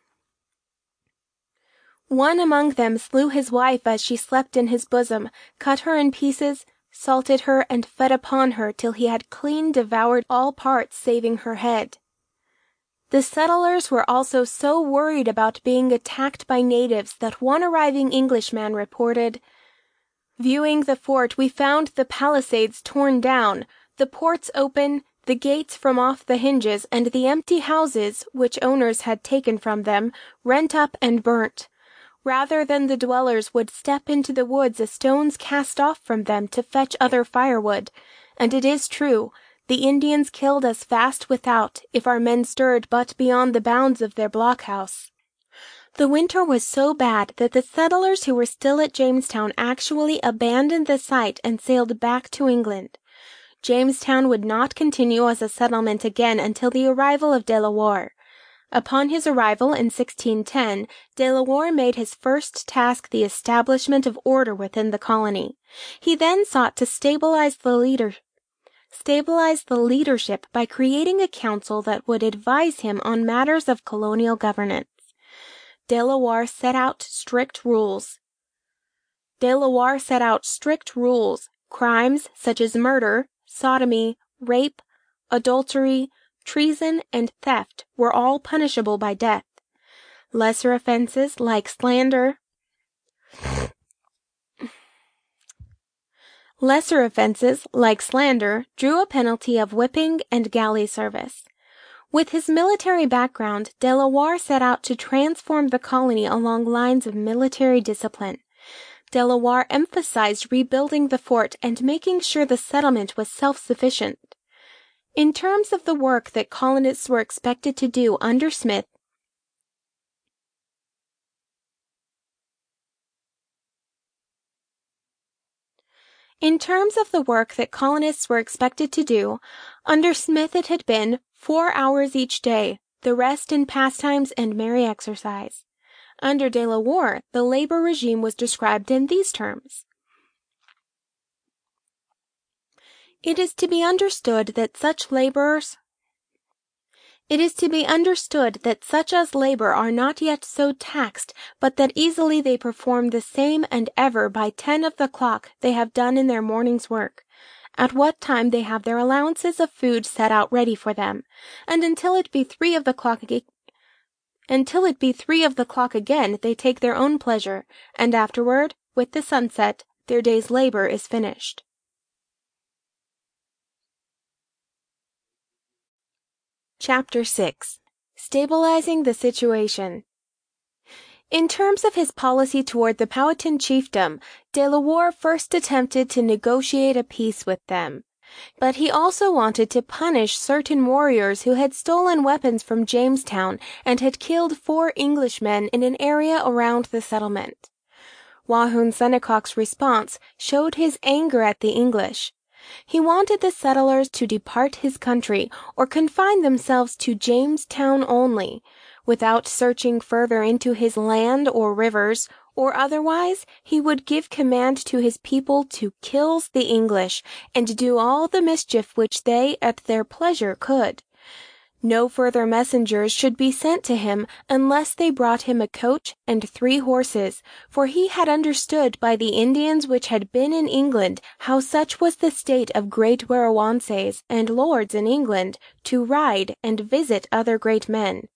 One among them slew his wife as she slept in his bosom, cut her in pieces, salted her, and fed upon her till he had clean devoured all parts saving her head. The settlers were also so worried about being attacked by natives that one arriving Englishman reported, "Viewing the fort, we found the palisades torn down, the ports open, the gates from off the hinges, and the empty houses, which owners had taken from them, rent up and burnt. Rather than the dwellers would step into the woods a stone's cast off from them to fetch other firewood. And it is true, the Indians killed us fast without, if our men stirred but beyond the bounds of their blockhouse." The winter was so bad that the settlers who were still at Jamestown actually abandoned the site and sailed back to England. Jamestown would not continue as a settlement again until the arrival of De la Warr. Upon his arrival in sixteen ten, De la Warr made his first task the establishment of order within the colony. He then sought to stabilize the leader. stabilize the leadership by creating a council that would advise him on matters of colonial governance. De la Warr set out strict rules. De la Warr set out strict rules. Crimes such as murder, sodomy, rape, adultery, treason, and theft were all punishable by death. Lesser offenses like slander Lesser offenses, like slander, drew a penalty of whipping and galley service. With his military background, De la Warr set out to transform the colony along lines of military discipline. Delaware emphasized rebuilding the fort and making sure the settlement was self-sufficient. In terms of the work that colonists were expected to do under Smith, In terms of the work that colonists were expected to do, under Smith it had been four hours each day, the rest in pastimes and merry exercise. Under De La Warr, the labor regime was described in these terms. It is to be understood that such laborers It is to be understood that such as labor are not yet so taxed, but that easily they perform the same and ever by ten of the clock they have done in their morning's work, at what time they have their allowances of food set out ready for them, and until it be three of the clock ag- until it be three of the clock again they take their own pleasure, and afterward, with the sunset, their day's labor is finished. Chapter six. Stabilizing the Situation. In terms of his policy toward the Powhatan chiefdom, De La Warr first attempted to negotiate a peace with them. But he also wanted to punish certain warriors who had stolen weapons from Jamestown and had killed four Englishmen in an area around the settlement. Wahun Seneca's response showed his anger at the English. He wanted the settlers to depart his country or confine themselves to Jamestown only, without searching further into his land or rivers, or otherwise he would give command to his people to kill the English and do all the mischief which they at their pleasure could. No further messengers should be sent to him unless they brought him a coach and three horses, for he had understood by the Indians which had been in England how such was the state of great Werowonses and lords in England to ride and visit other great men.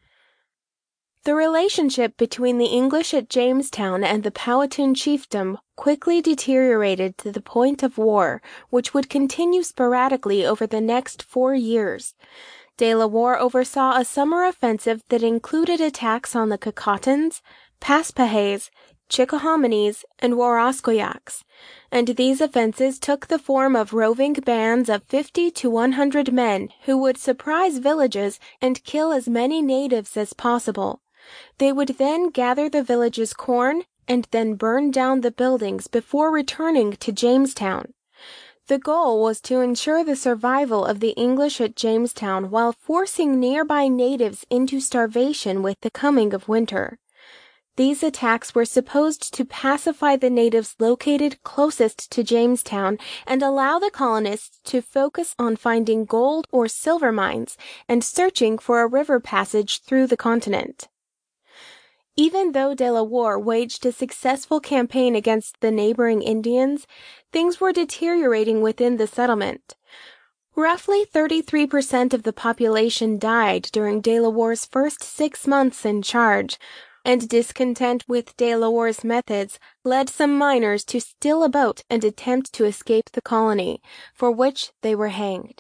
The relationship between the English at Jamestown and the Powhatan chiefdom quickly deteriorated to the point of war, which would continue sporadically over the next four years. De La Warr oversaw a summer offensive that included attacks on the Kecotans, Paspaheghs, Chickahominies, and Waroscoyaks, and these offenses took the form of roving bands of fifty to one hundred men who would surprise villages and kill as many natives as possible. They would then gather the village's corn and then burn down the buildings before returning to Jamestown. The goal was to ensure the survival of the English at Jamestown while forcing nearby natives into starvation with the coming of winter. These attacks were supposed to pacify the natives located closest to Jamestown and allow the colonists to focus on finding gold or silver mines and searching for a river passage through the continent. Even though De La Warr waged a successful campaign against the neighboring Indians, things were deteriorating within the settlement. Roughly thirty-three percent of the population died during De La Warr's first six months in charge, and discontent with De La Warr's methods led some miners to steal a boat and attempt to escape the colony, for which they were hanged.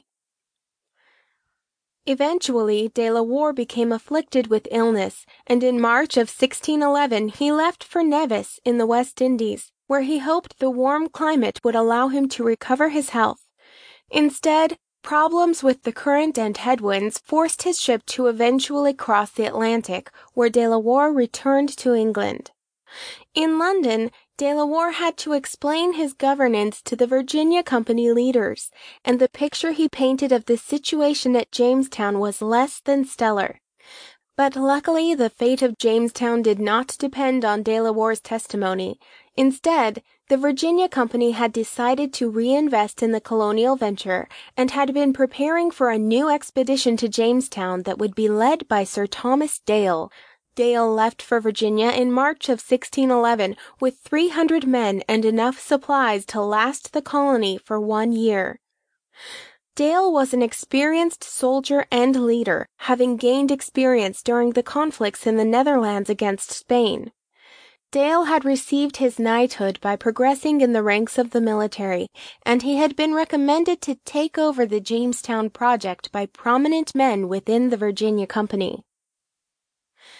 Eventually, De La Warr became afflicted with illness, and in March of sixteen eleven he left for Nevis in the West Indies, where he hoped the warm climate would allow him to recover his health. Instead, problems with the current and headwinds forced his ship to eventually cross the Atlantic, where De La Warr returned to England. In London, De La Warr had to explain his governance to the Virginia Company leaders, and the picture he painted of the situation at Jamestown was less than stellar. But luckily, the fate of Jamestown did not depend on De La Warr's testimony. Instead, the Virginia Company had decided to reinvest in the colonial venture and had been preparing for a new expedition to Jamestown that would be led by Sir Thomas Dale. Dale left for Virginia in March of sixteen eleven with three hundred men and enough supplies to last the colony for one year. Dale was an experienced soldier and leader, having gained experience during the conflicts in the Netherlands against Spain. Dale had received his knighthood by progressing in the ranks of the military, and he had been recommended to take over the Jamestown project by prominent men within the Virginia Company.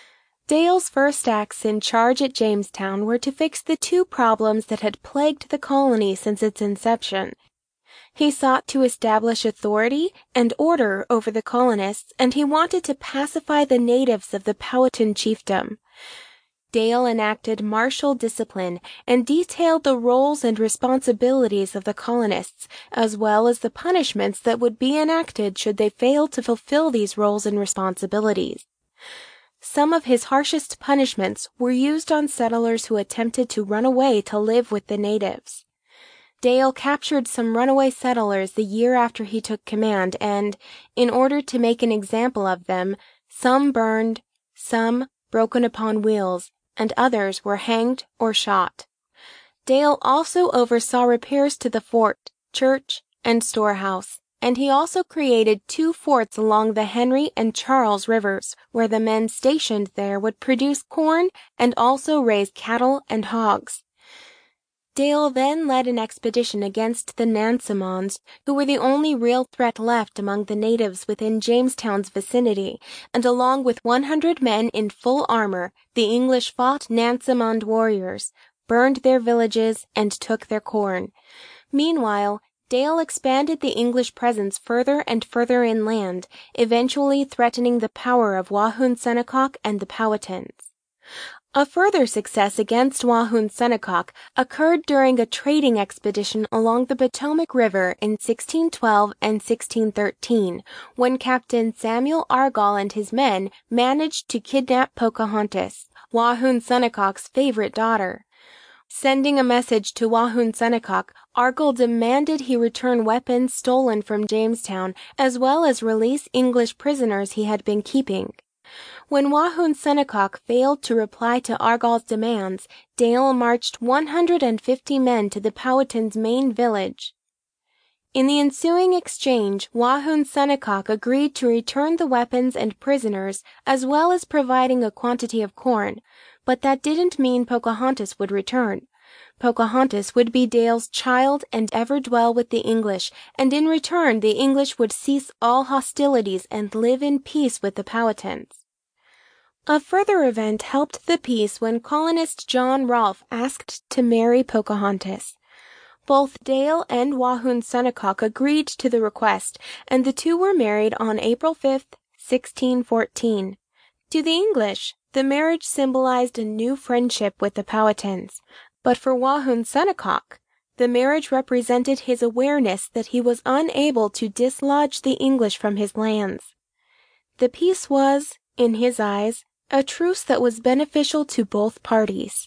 Dale's first acts in charge at Jamestown were to fix the two problems that had plagued the colony since its inception. He sought to establish authority and order over the colonists, and he wanted to pacify the natives of the Powhatan chiefdom. Dale enacted martial discipline and detailed the roles and responsibilities of the colonists, as well as the punishments that would be enacted should they fail to fulfill these roles and responsibilities. Some of his harshest punishments were used on settlers who attempted to run away to live with the natives. Dale captured some runaway settlers the year after he took command, and, in order to make an example of them, some burned, some broken upon wheels, and others were hanged or shot. Dale also oversaw repairs to the fort, church, and storehouse, and he also created two forts along the Henry and Charles rivers, where the men stationed there would produce corn and also raise cattle and hogs. Dale then led an expedition against the Nansemons, who were the only real threat left among the natives within Jamestown's vicinity, and along with one hundred men in full armor, the English fought Nansemond warriors, burned their villages, and took their corn. Meanwhile, Dale expanded the English presence further and further inland, eventually threatening the power of Wahunsenacawk and the Powhatans. A further success against Wahunsenacawk occurred during a trading expedition along the Potomac River in sixteen twelve and sixteen thirteen, when Captain Samuel Argall and his men managed to kidnap Pocahontas, Wahunsenacawk's favorite daughter. Sending a message to Wahunsenacawk, Argall demanded he return weapons stolen from Jamestown, as well as release English prisoners he had been keeping. When Wahunsenacawk failed to reply to Argall's demands, Dale marched one hundred fifty men to the Powhatans' main village. In the ensuing exchange, Wahunsenacawk agreed to return the weapons and prisoners, as well as providing a quantity of corn, but that didn't mean Pocahontas would return. Pocahontas would be Dale's child and ever dwell with the English, and in return the English would cease all hostilities and live in peace with the Powhatans. A further event helped the peace when colonist John Rolfe asked to marry Pocahontas. Both Dale and Wahunsenacawk agreed to the request, and the two were married on April fifth, sixteen fourteen. To the English, the marriage symbolized a new friendship with the Powhatans, but for Wahunsenacawk, the marriage represented his awareness that he was unable to dislodge the English from his lands. The peace was, in his eyes, a truce that was beneficial to both parties.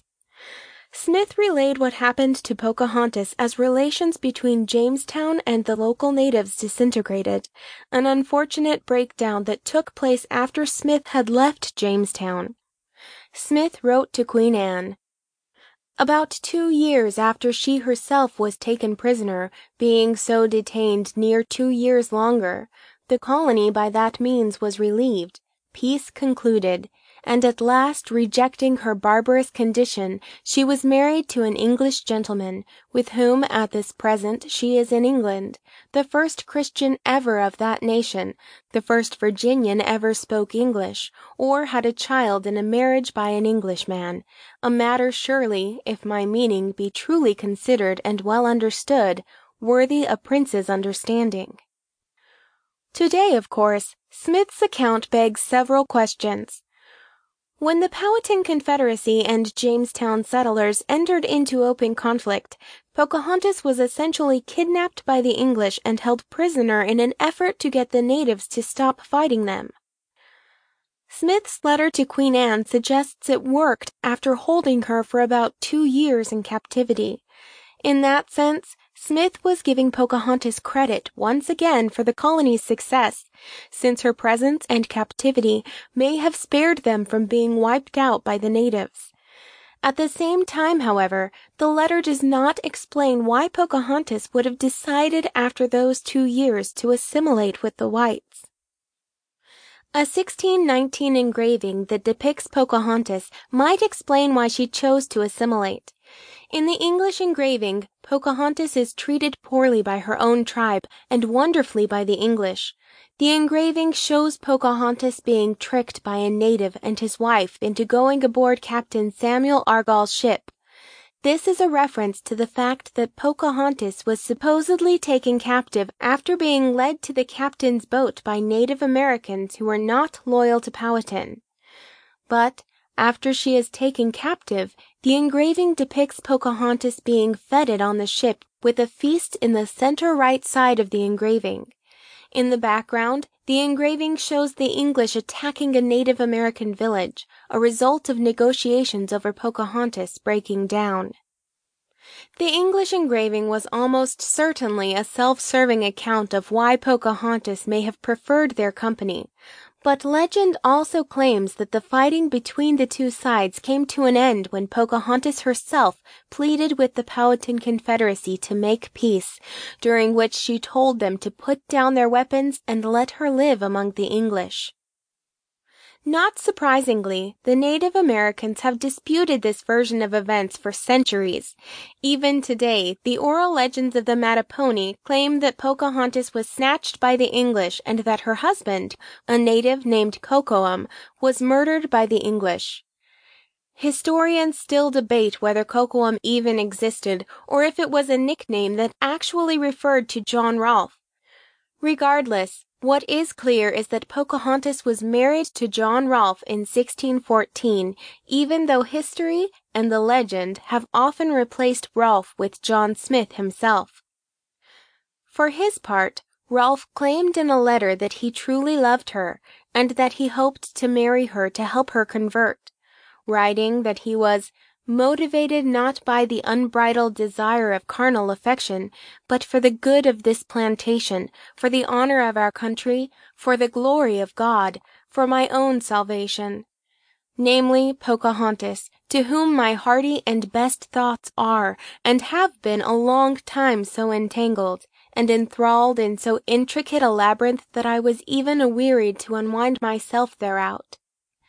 Smith relayed what happened to Pocahontas as relations between Jamestown and the local natives disintegrated, an unfortunate breakdown that took place after Smith had left Jamestown. Smith wrote to Queen Anne, "About two years after she herself was taken prisoner, being so detained near two years longer, the colony by that means was relieved, peace concluded, and at last, rejecting her barbarous condition, she was married to an English gentleman, with whom at this present she is in England, the first Christian ever of that nation, the first Virginian ever spoke English, or had a child in a marriage by an Englishman, a matter surely, if my meaning be truly considered and well understood, worthy a prince's understanding." Today, of course, Smith's account begs several questions. When the Powhatan Confederacy and Jamestown settlers entered into open conflict, Pocahontas was essentially kidnapped by the English and held prisoner in an effort to get the natives to stop fighting them. Smith's letter to Queen Anne suggests it worked after holding her for about two years in captivity. In that sense, Smith was giving Pocahontas credit once again for the colony's success, since her presence and captivity may have spared them from being wiped out by the natives. At the same time, however, the letter does not explain why Pocahontas would have decided after those two years to assimilate with the whites. A sixteen nineteen engraving that depicts Pocahontas might explain why she chose to assimilate. In the English engraving, Pocahontas is treated poorly by her own tribe and wonderfully by the English. The engraving shows Pocahontas being tricked by a native and his wife into going aboard Captain Samuel Argall's ship. This is a reference to the fact that Pocahontas was supposedly taken captive after being led to the captain's boat by Native Americans who were not loyal to Powhatan. But after she is taken captive, the engraving depicts Pocahontas being feted on the ship with a feast in the center right side of the engraving. In the background, the engraving shows the English attacking a Native American village, a result of negotiations over Pocahontas breaking down. The English engraving was almost certainly a self-serving account of why Pocahontas may have preferred their company. But legend also claims that the fighting between the two sides came to an end when Pocahontas herself pleaded with the Powhatan Confederacy to make peace, during which she told them to put down their weapons and let her live among the English. Not surprisingly, the Native Americans have disputed this version of events for centuries. Even today, the oral legends of the Mattapony claim that Pocahontas was snatched by the English and that her husband, a native named Kocoum, was murdered by the English. Historians still debate whether Kocoum even existed or if it was a nickname that actually referred to John Rolfe. Regardless, what is clear is that Pocahontas was married to John Rolfe in sixteen fourteen, even though history and the legend have often replaced Rolfe with John Smith himself. For his part, Rolfe claimed in a letter that he truly loved her and that he hoped to marry her to help her convert, writing that he was motivated not by the unbridled desire of carnal affection, but for the good of this plantation, for the honor of our country, for the glory of God, for my own salvation. Namely, Pocahontas, to whom my hearty and best thoughts are, and have been a long time so entangled, and enthralled in so intricate a labyrinth that I was even awearied to unwind myself thereout.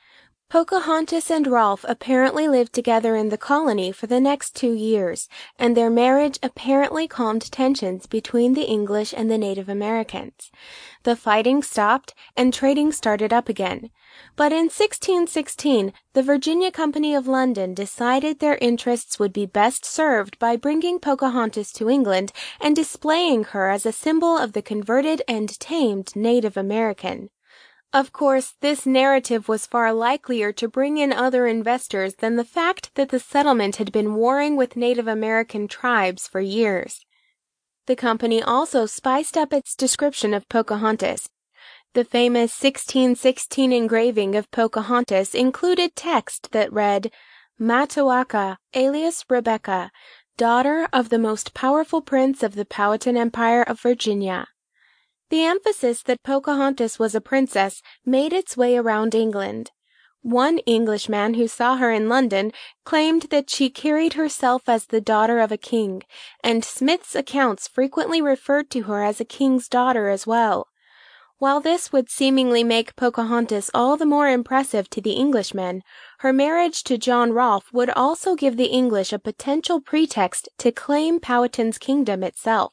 Pocahontas and Rolfe apparently lived together in the colony for the next two years, and their marriage apparently calmed tensions between the English and the Native Americans. The fighting stopped, and trading started up again. But in sixteen sixteen, the Virginia Company of London decided their interests would be best served by bringing Pocahontas to England and displaying her as a symbol of the converted and tamed Native American. Of course, this narrative was far likelier to bring in other investors than the fact that the settlement had been warring with Native American tribes for years. The company also spiced up its description of Pocahontas. The famous sixteen sixteen engraving of Pocahontas included text that read, "Matoaka, alias Rebecca, daughter of the most powerful prince of the Powhatan Empire of Virginia." The emphasis that Pocahontas was a princess made its way around England. One Englishman who saw her in London claimed that she carried herself as the daughter of a king, and Smith's accounts frequently referred to her as a king's daughter as well. While this would seemingly make Pocahontas all the more impressive to the Englishmen, her marriage to John Rolfe would also give the English a potential pretext to claim Powhatan's kingdom itself.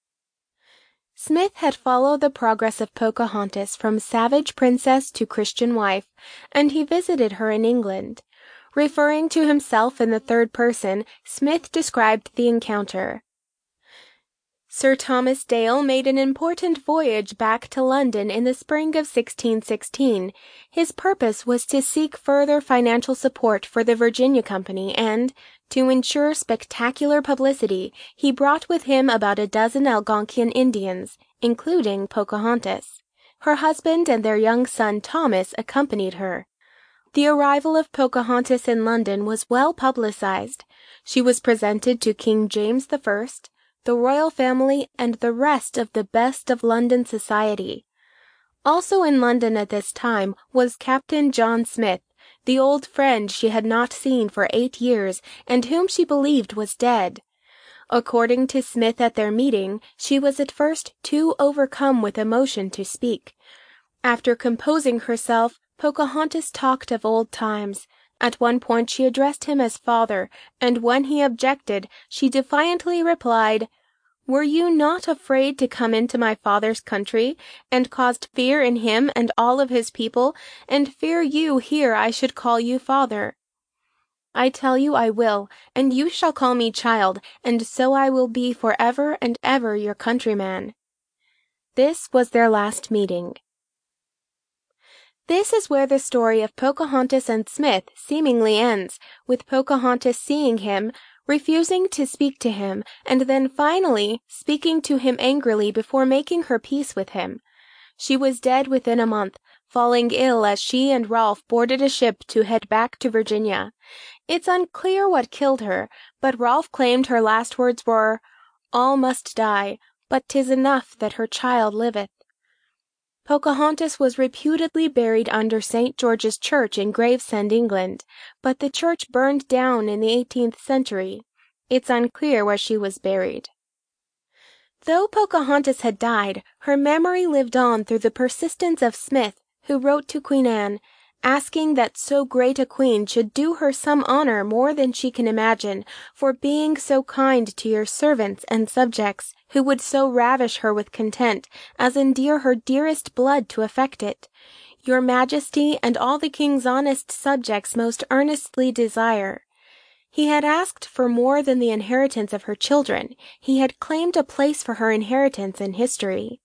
Smith had followed the progress of Pocahontas from savage princess to Christian wife, and he visited her in England. Referring to himself in the third person, Smith described the encounter. Sir Thomas Dale made an important voyage back to London in the spring of sixteen sixteen. His purpose was to seek further financial support for the Virginia Company and, to ensure spectacular publicity, he brought with him about a dozen Algonquian Indians, including Pocahontas. Her husband and their young son Thomas accompanied her. The arrival of Pocahontas in London was well publicized. She was presented to King James the First, the royal family, and the rest of the best of London society. Also in London at this time was Captain John Smith, the old friend she had not seen for eight years and whom she believed was dead. According to Smith at their meeting, she was at first too overcome with emotion to speak. After composing herself, Pocahontas talked of old times, At one point she addressed him as father, and when he objected, she defiantly replied, "Were you not afraid to come into my father's country, and caused fear in him and all of his people, and fear you here I should call you father? I tell you I will, and you shall call me child, and so I will be for ever and ever your countryman." This was their last meeting. This is where the story of Pocahontas and Smith seemingly ends, with Pocahontas seeing him, refusing to speak to him, and then finally speaking to him angrily before making her peace with him. She was dead within a month, falling ill as she and Rolfe boarded a ship to head back to Virginia. It's unclear what killed her, but Rolfe claimed her last words were, "All must die, but 'tis enough that her child liveth." Pocahontas was reputedly buried under Saint George's Church in Gravesend, England, but the church burned down in the eighteenth century. It's unclear where she was buried. Though Pocahontas had died, her memory lived on through the persistence of Smith, who wrote to Queen Anne, asking that so great a queen should do her some honor more than she can imagine, for being so kind to your servants and subjects, who would so ravish her with content, as endear her dearest blood to effect it. Your majesty and all the king's honest subjects most earnestly desire. He had asked for more than the inheritance of her children. He had claimed a place for her inheritance in history.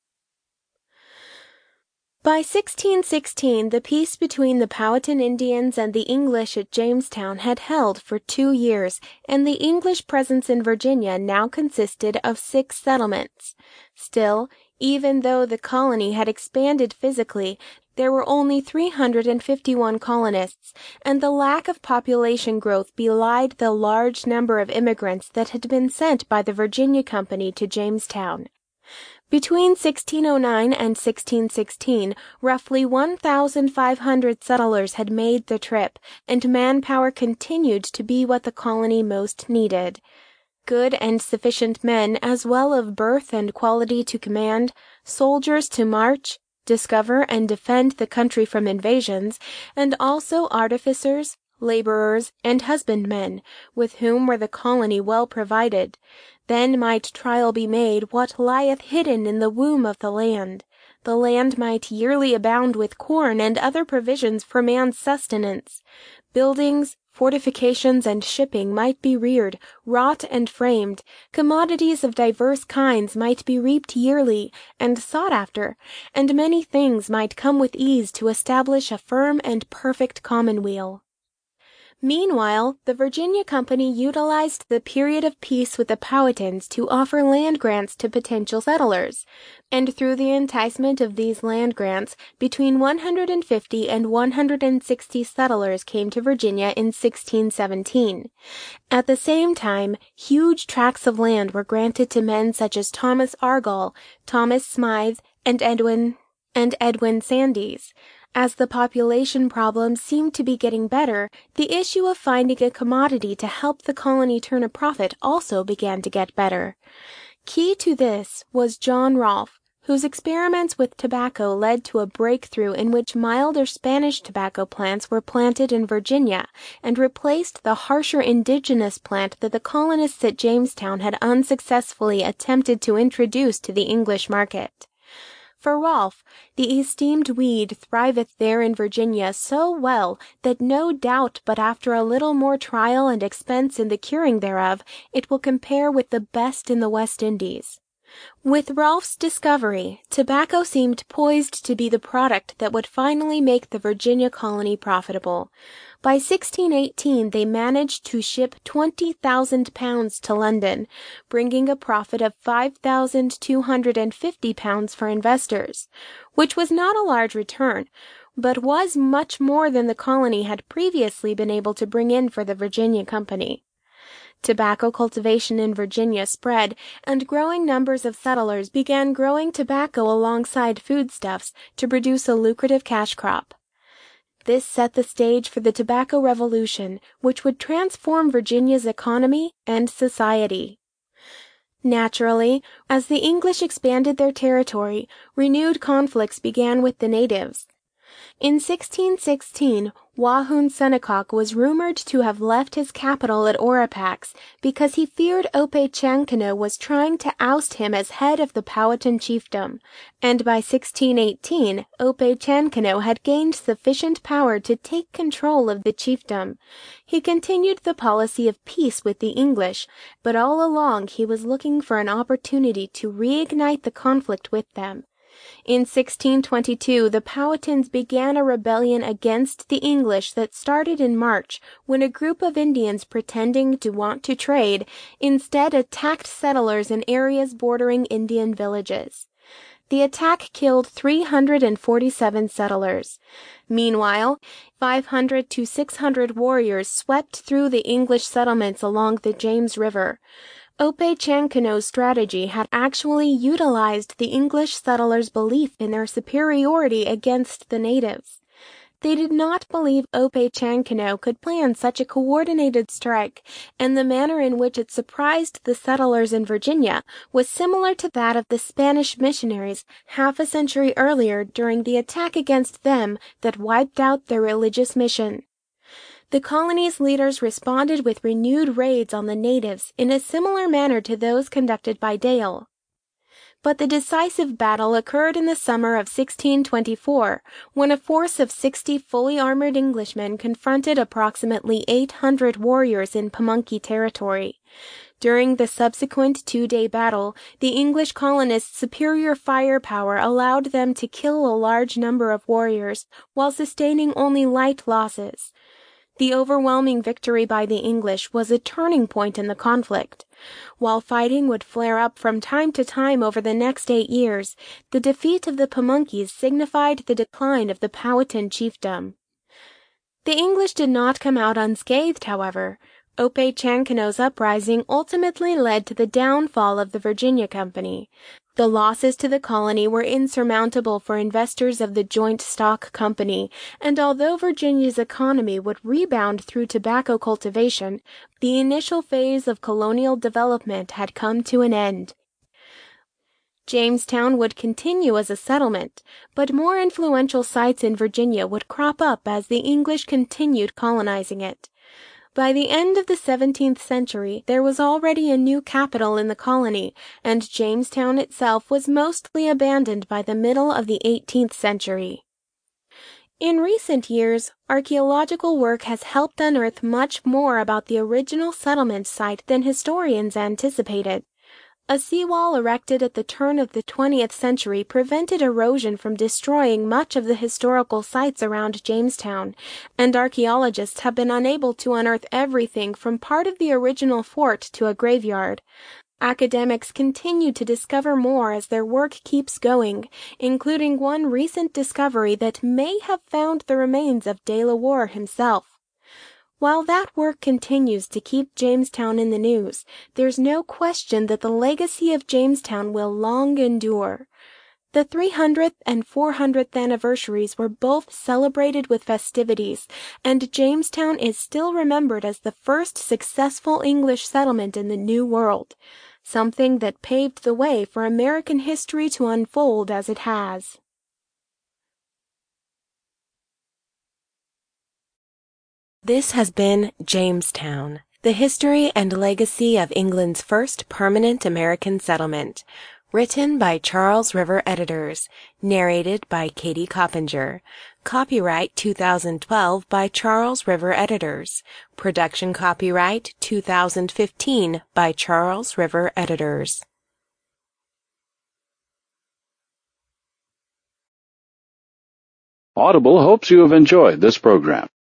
By sixteen sixteen, the peace between the Powhatan Indians and the English at Jamestown had held for two years, and the English presence in Virginia now consisted of six settlements. Still, even though the colony had expanded physically, there were only three hundred fifty-one colonists, and the lack of population growth belied the large number of immigrants that had been sent by the Virginia Company to Jamestown. Between sixteen oh nine and sixteen sixteen, roughly one thousand five hundred settlers had made the trip, and manpower continued to be what the colony most needed. Good and sufficient men, as well of birth and quality to command, soldiers to march, discover and defend the country from invasions, and also artificers, laborers, and husbandmen, with whom were the colony well provided. Then might trial be made what lieth hidden in the womb of the land. The land might yearly abound with corn and other provisions for man's sustenance. Buildings, fortifications, and shipping might be reared, wrought and framed. Commodities of divers kinds might be reaped yearly, and sought after, and many things might come with ease to establish a firm and perfect commonweal. Meanwhile, the Virginia Company utilized the period of peace with the Powhatans to offer land grants to potential settlers, and through the enticement of these land grants, between one hundred fifty and one hundred sixty settlers came to Virginia in sixteen seventeen. At the same time, huge tracts of land were granted to men such as Thomas Argall, Thomas Smythe, and Edwin and Edwin Sandys. As the population problem seemed to be getting better, the issue of finding a commodity to help the colony turn a profit also began to get better. Key to this was John Rolfe, whose experiments with tobacco led to a breakthrough in which milder Spanish tobacco plants were planted in Virginia and replaced the harsher indigenous plant that the colonists at Jamestown had unsuccessfully attempted to introduce to the English market. For Rolfe, the esteemed weed thriveth there in Virginia so well that no doubt but after a little more trial and expense in the curing thereof, it will compare with the best in the West Indies. With Rolfe's discovery, tobacco seemed poised to be the product that would finally make the Virginia colony profitable. By sixteen eighteen, they managed to ship twenty thousand pounds to London, bringing a profit of five thousand two hundred fifty pounds for investors, which was not a large return, but was much more than the colony had previously been able to bring in for the Virginia Company. Tobacco cultivation in Virginia spread, and growing numbers of settlers began growing tobacco alongside foodstuffs to produce a lucrative cash crop. This set the stage for the Tobacco Revolution, which would transform Virginia's economy and society. Naturally, as the English expanded their territory, renewed conflicts began with the natives. In sixteen sixteen, Wahun Senakok was rumored to have left his capital at Orapax because he feared Opechancanough was trying to oust him as head of the Powhatan chiefdom, and by sixteen eighteen, Opechancanough had gained sufficient power to take control of the chiefdom. He continued the policy of peace with the English, but all along he was looking for an opportunity to reignite the conflict with them. In sixteen twenty-two, the Powhatans began a rebellion against the English that started in March, when a group of Indians pretending to want to trade instead attacked settlers in areas bordering Indian villages. The attack killed three hundred forty-seven settlers. Meanwhile, five hundred to six hundred warriors swept through the English settlements along the James River. Opechancanoug's strategy had actually utilized the English settlers' belief in their superiority against the natives. They did not believe Opechancanough could plan such a coordinated strike, and the manner in which it surprised the settlers in Virginia was similar to that of the Spanish missionaries half a century earlier during the attack against them that wiped out their religious mission. The colony's leaders responded with renewed raids on the natives in a similar manner to those conducted by Dale. But the decisive battle occurred in the summer of sixteen twenty-four, when a force of sixty fully armored Englishmen confronted approximately eight hundred warriors in Pamunkey territory. During the subsequent two-day battle, the English colonists' superior firepower allowed them to kill a large number of warriors while sustaining only light losses. The overwhelming victory by the English was a turning point in the conflict. While fighting would flare up from time to time over the next eight years, the defeat of the Pamunkeys signified the decline of the Powhatan chiefdom. The English did not come out unscathed, however. Opechancanoug's uprising ultimately led to the downfall of the Virginia Company. The losses to the colony were insurmountable for investors of the Joint Stock Company, and although Virginia's economy would rebound through tobacco cultivation, the initial phase of colonial development had come to an end. Jamestown would continue as a settlement, but more influential sites in Virginia would crop up as the English continued colonizing it. By the end of the seventeenth century, there was already a new capital in the colony, and Jamestown itself was mostly abandoned by the middle of the eighteenth century. In recent years, archaeological work has helped unearth much more about the original settlement site than historians anticipated. A seawall erected at the turn of the twentieth century prevented erosion from destroying much of the historical sites around Jamestown, and archaeologists have been unable to unearth everything from part of the original fort to a graveyard. Academics continue to discover more as their work keeps going, including one recent discovery that may have found the remains of De La Warr himself. While that work continues to keep Jamestown in the news, there's no question that the legacy of Jamestown will long endure. The three hundredth and four hundredth anniversaries were both celebrated with festivities, and Jamestown is still remembered as the first successful English settlement in the New World, something that paved the way for American history to unfold as it has. This has been Jamestown, the history and legacy of England's first permanent American settlement, written by Charles River Editors, narrated by Katie Coppinger. Copyright two thousand twelve by Charles River Editors. Production copyright two thousand fifteen by Charles River Editors. Audible hopes you have enjoyed this program.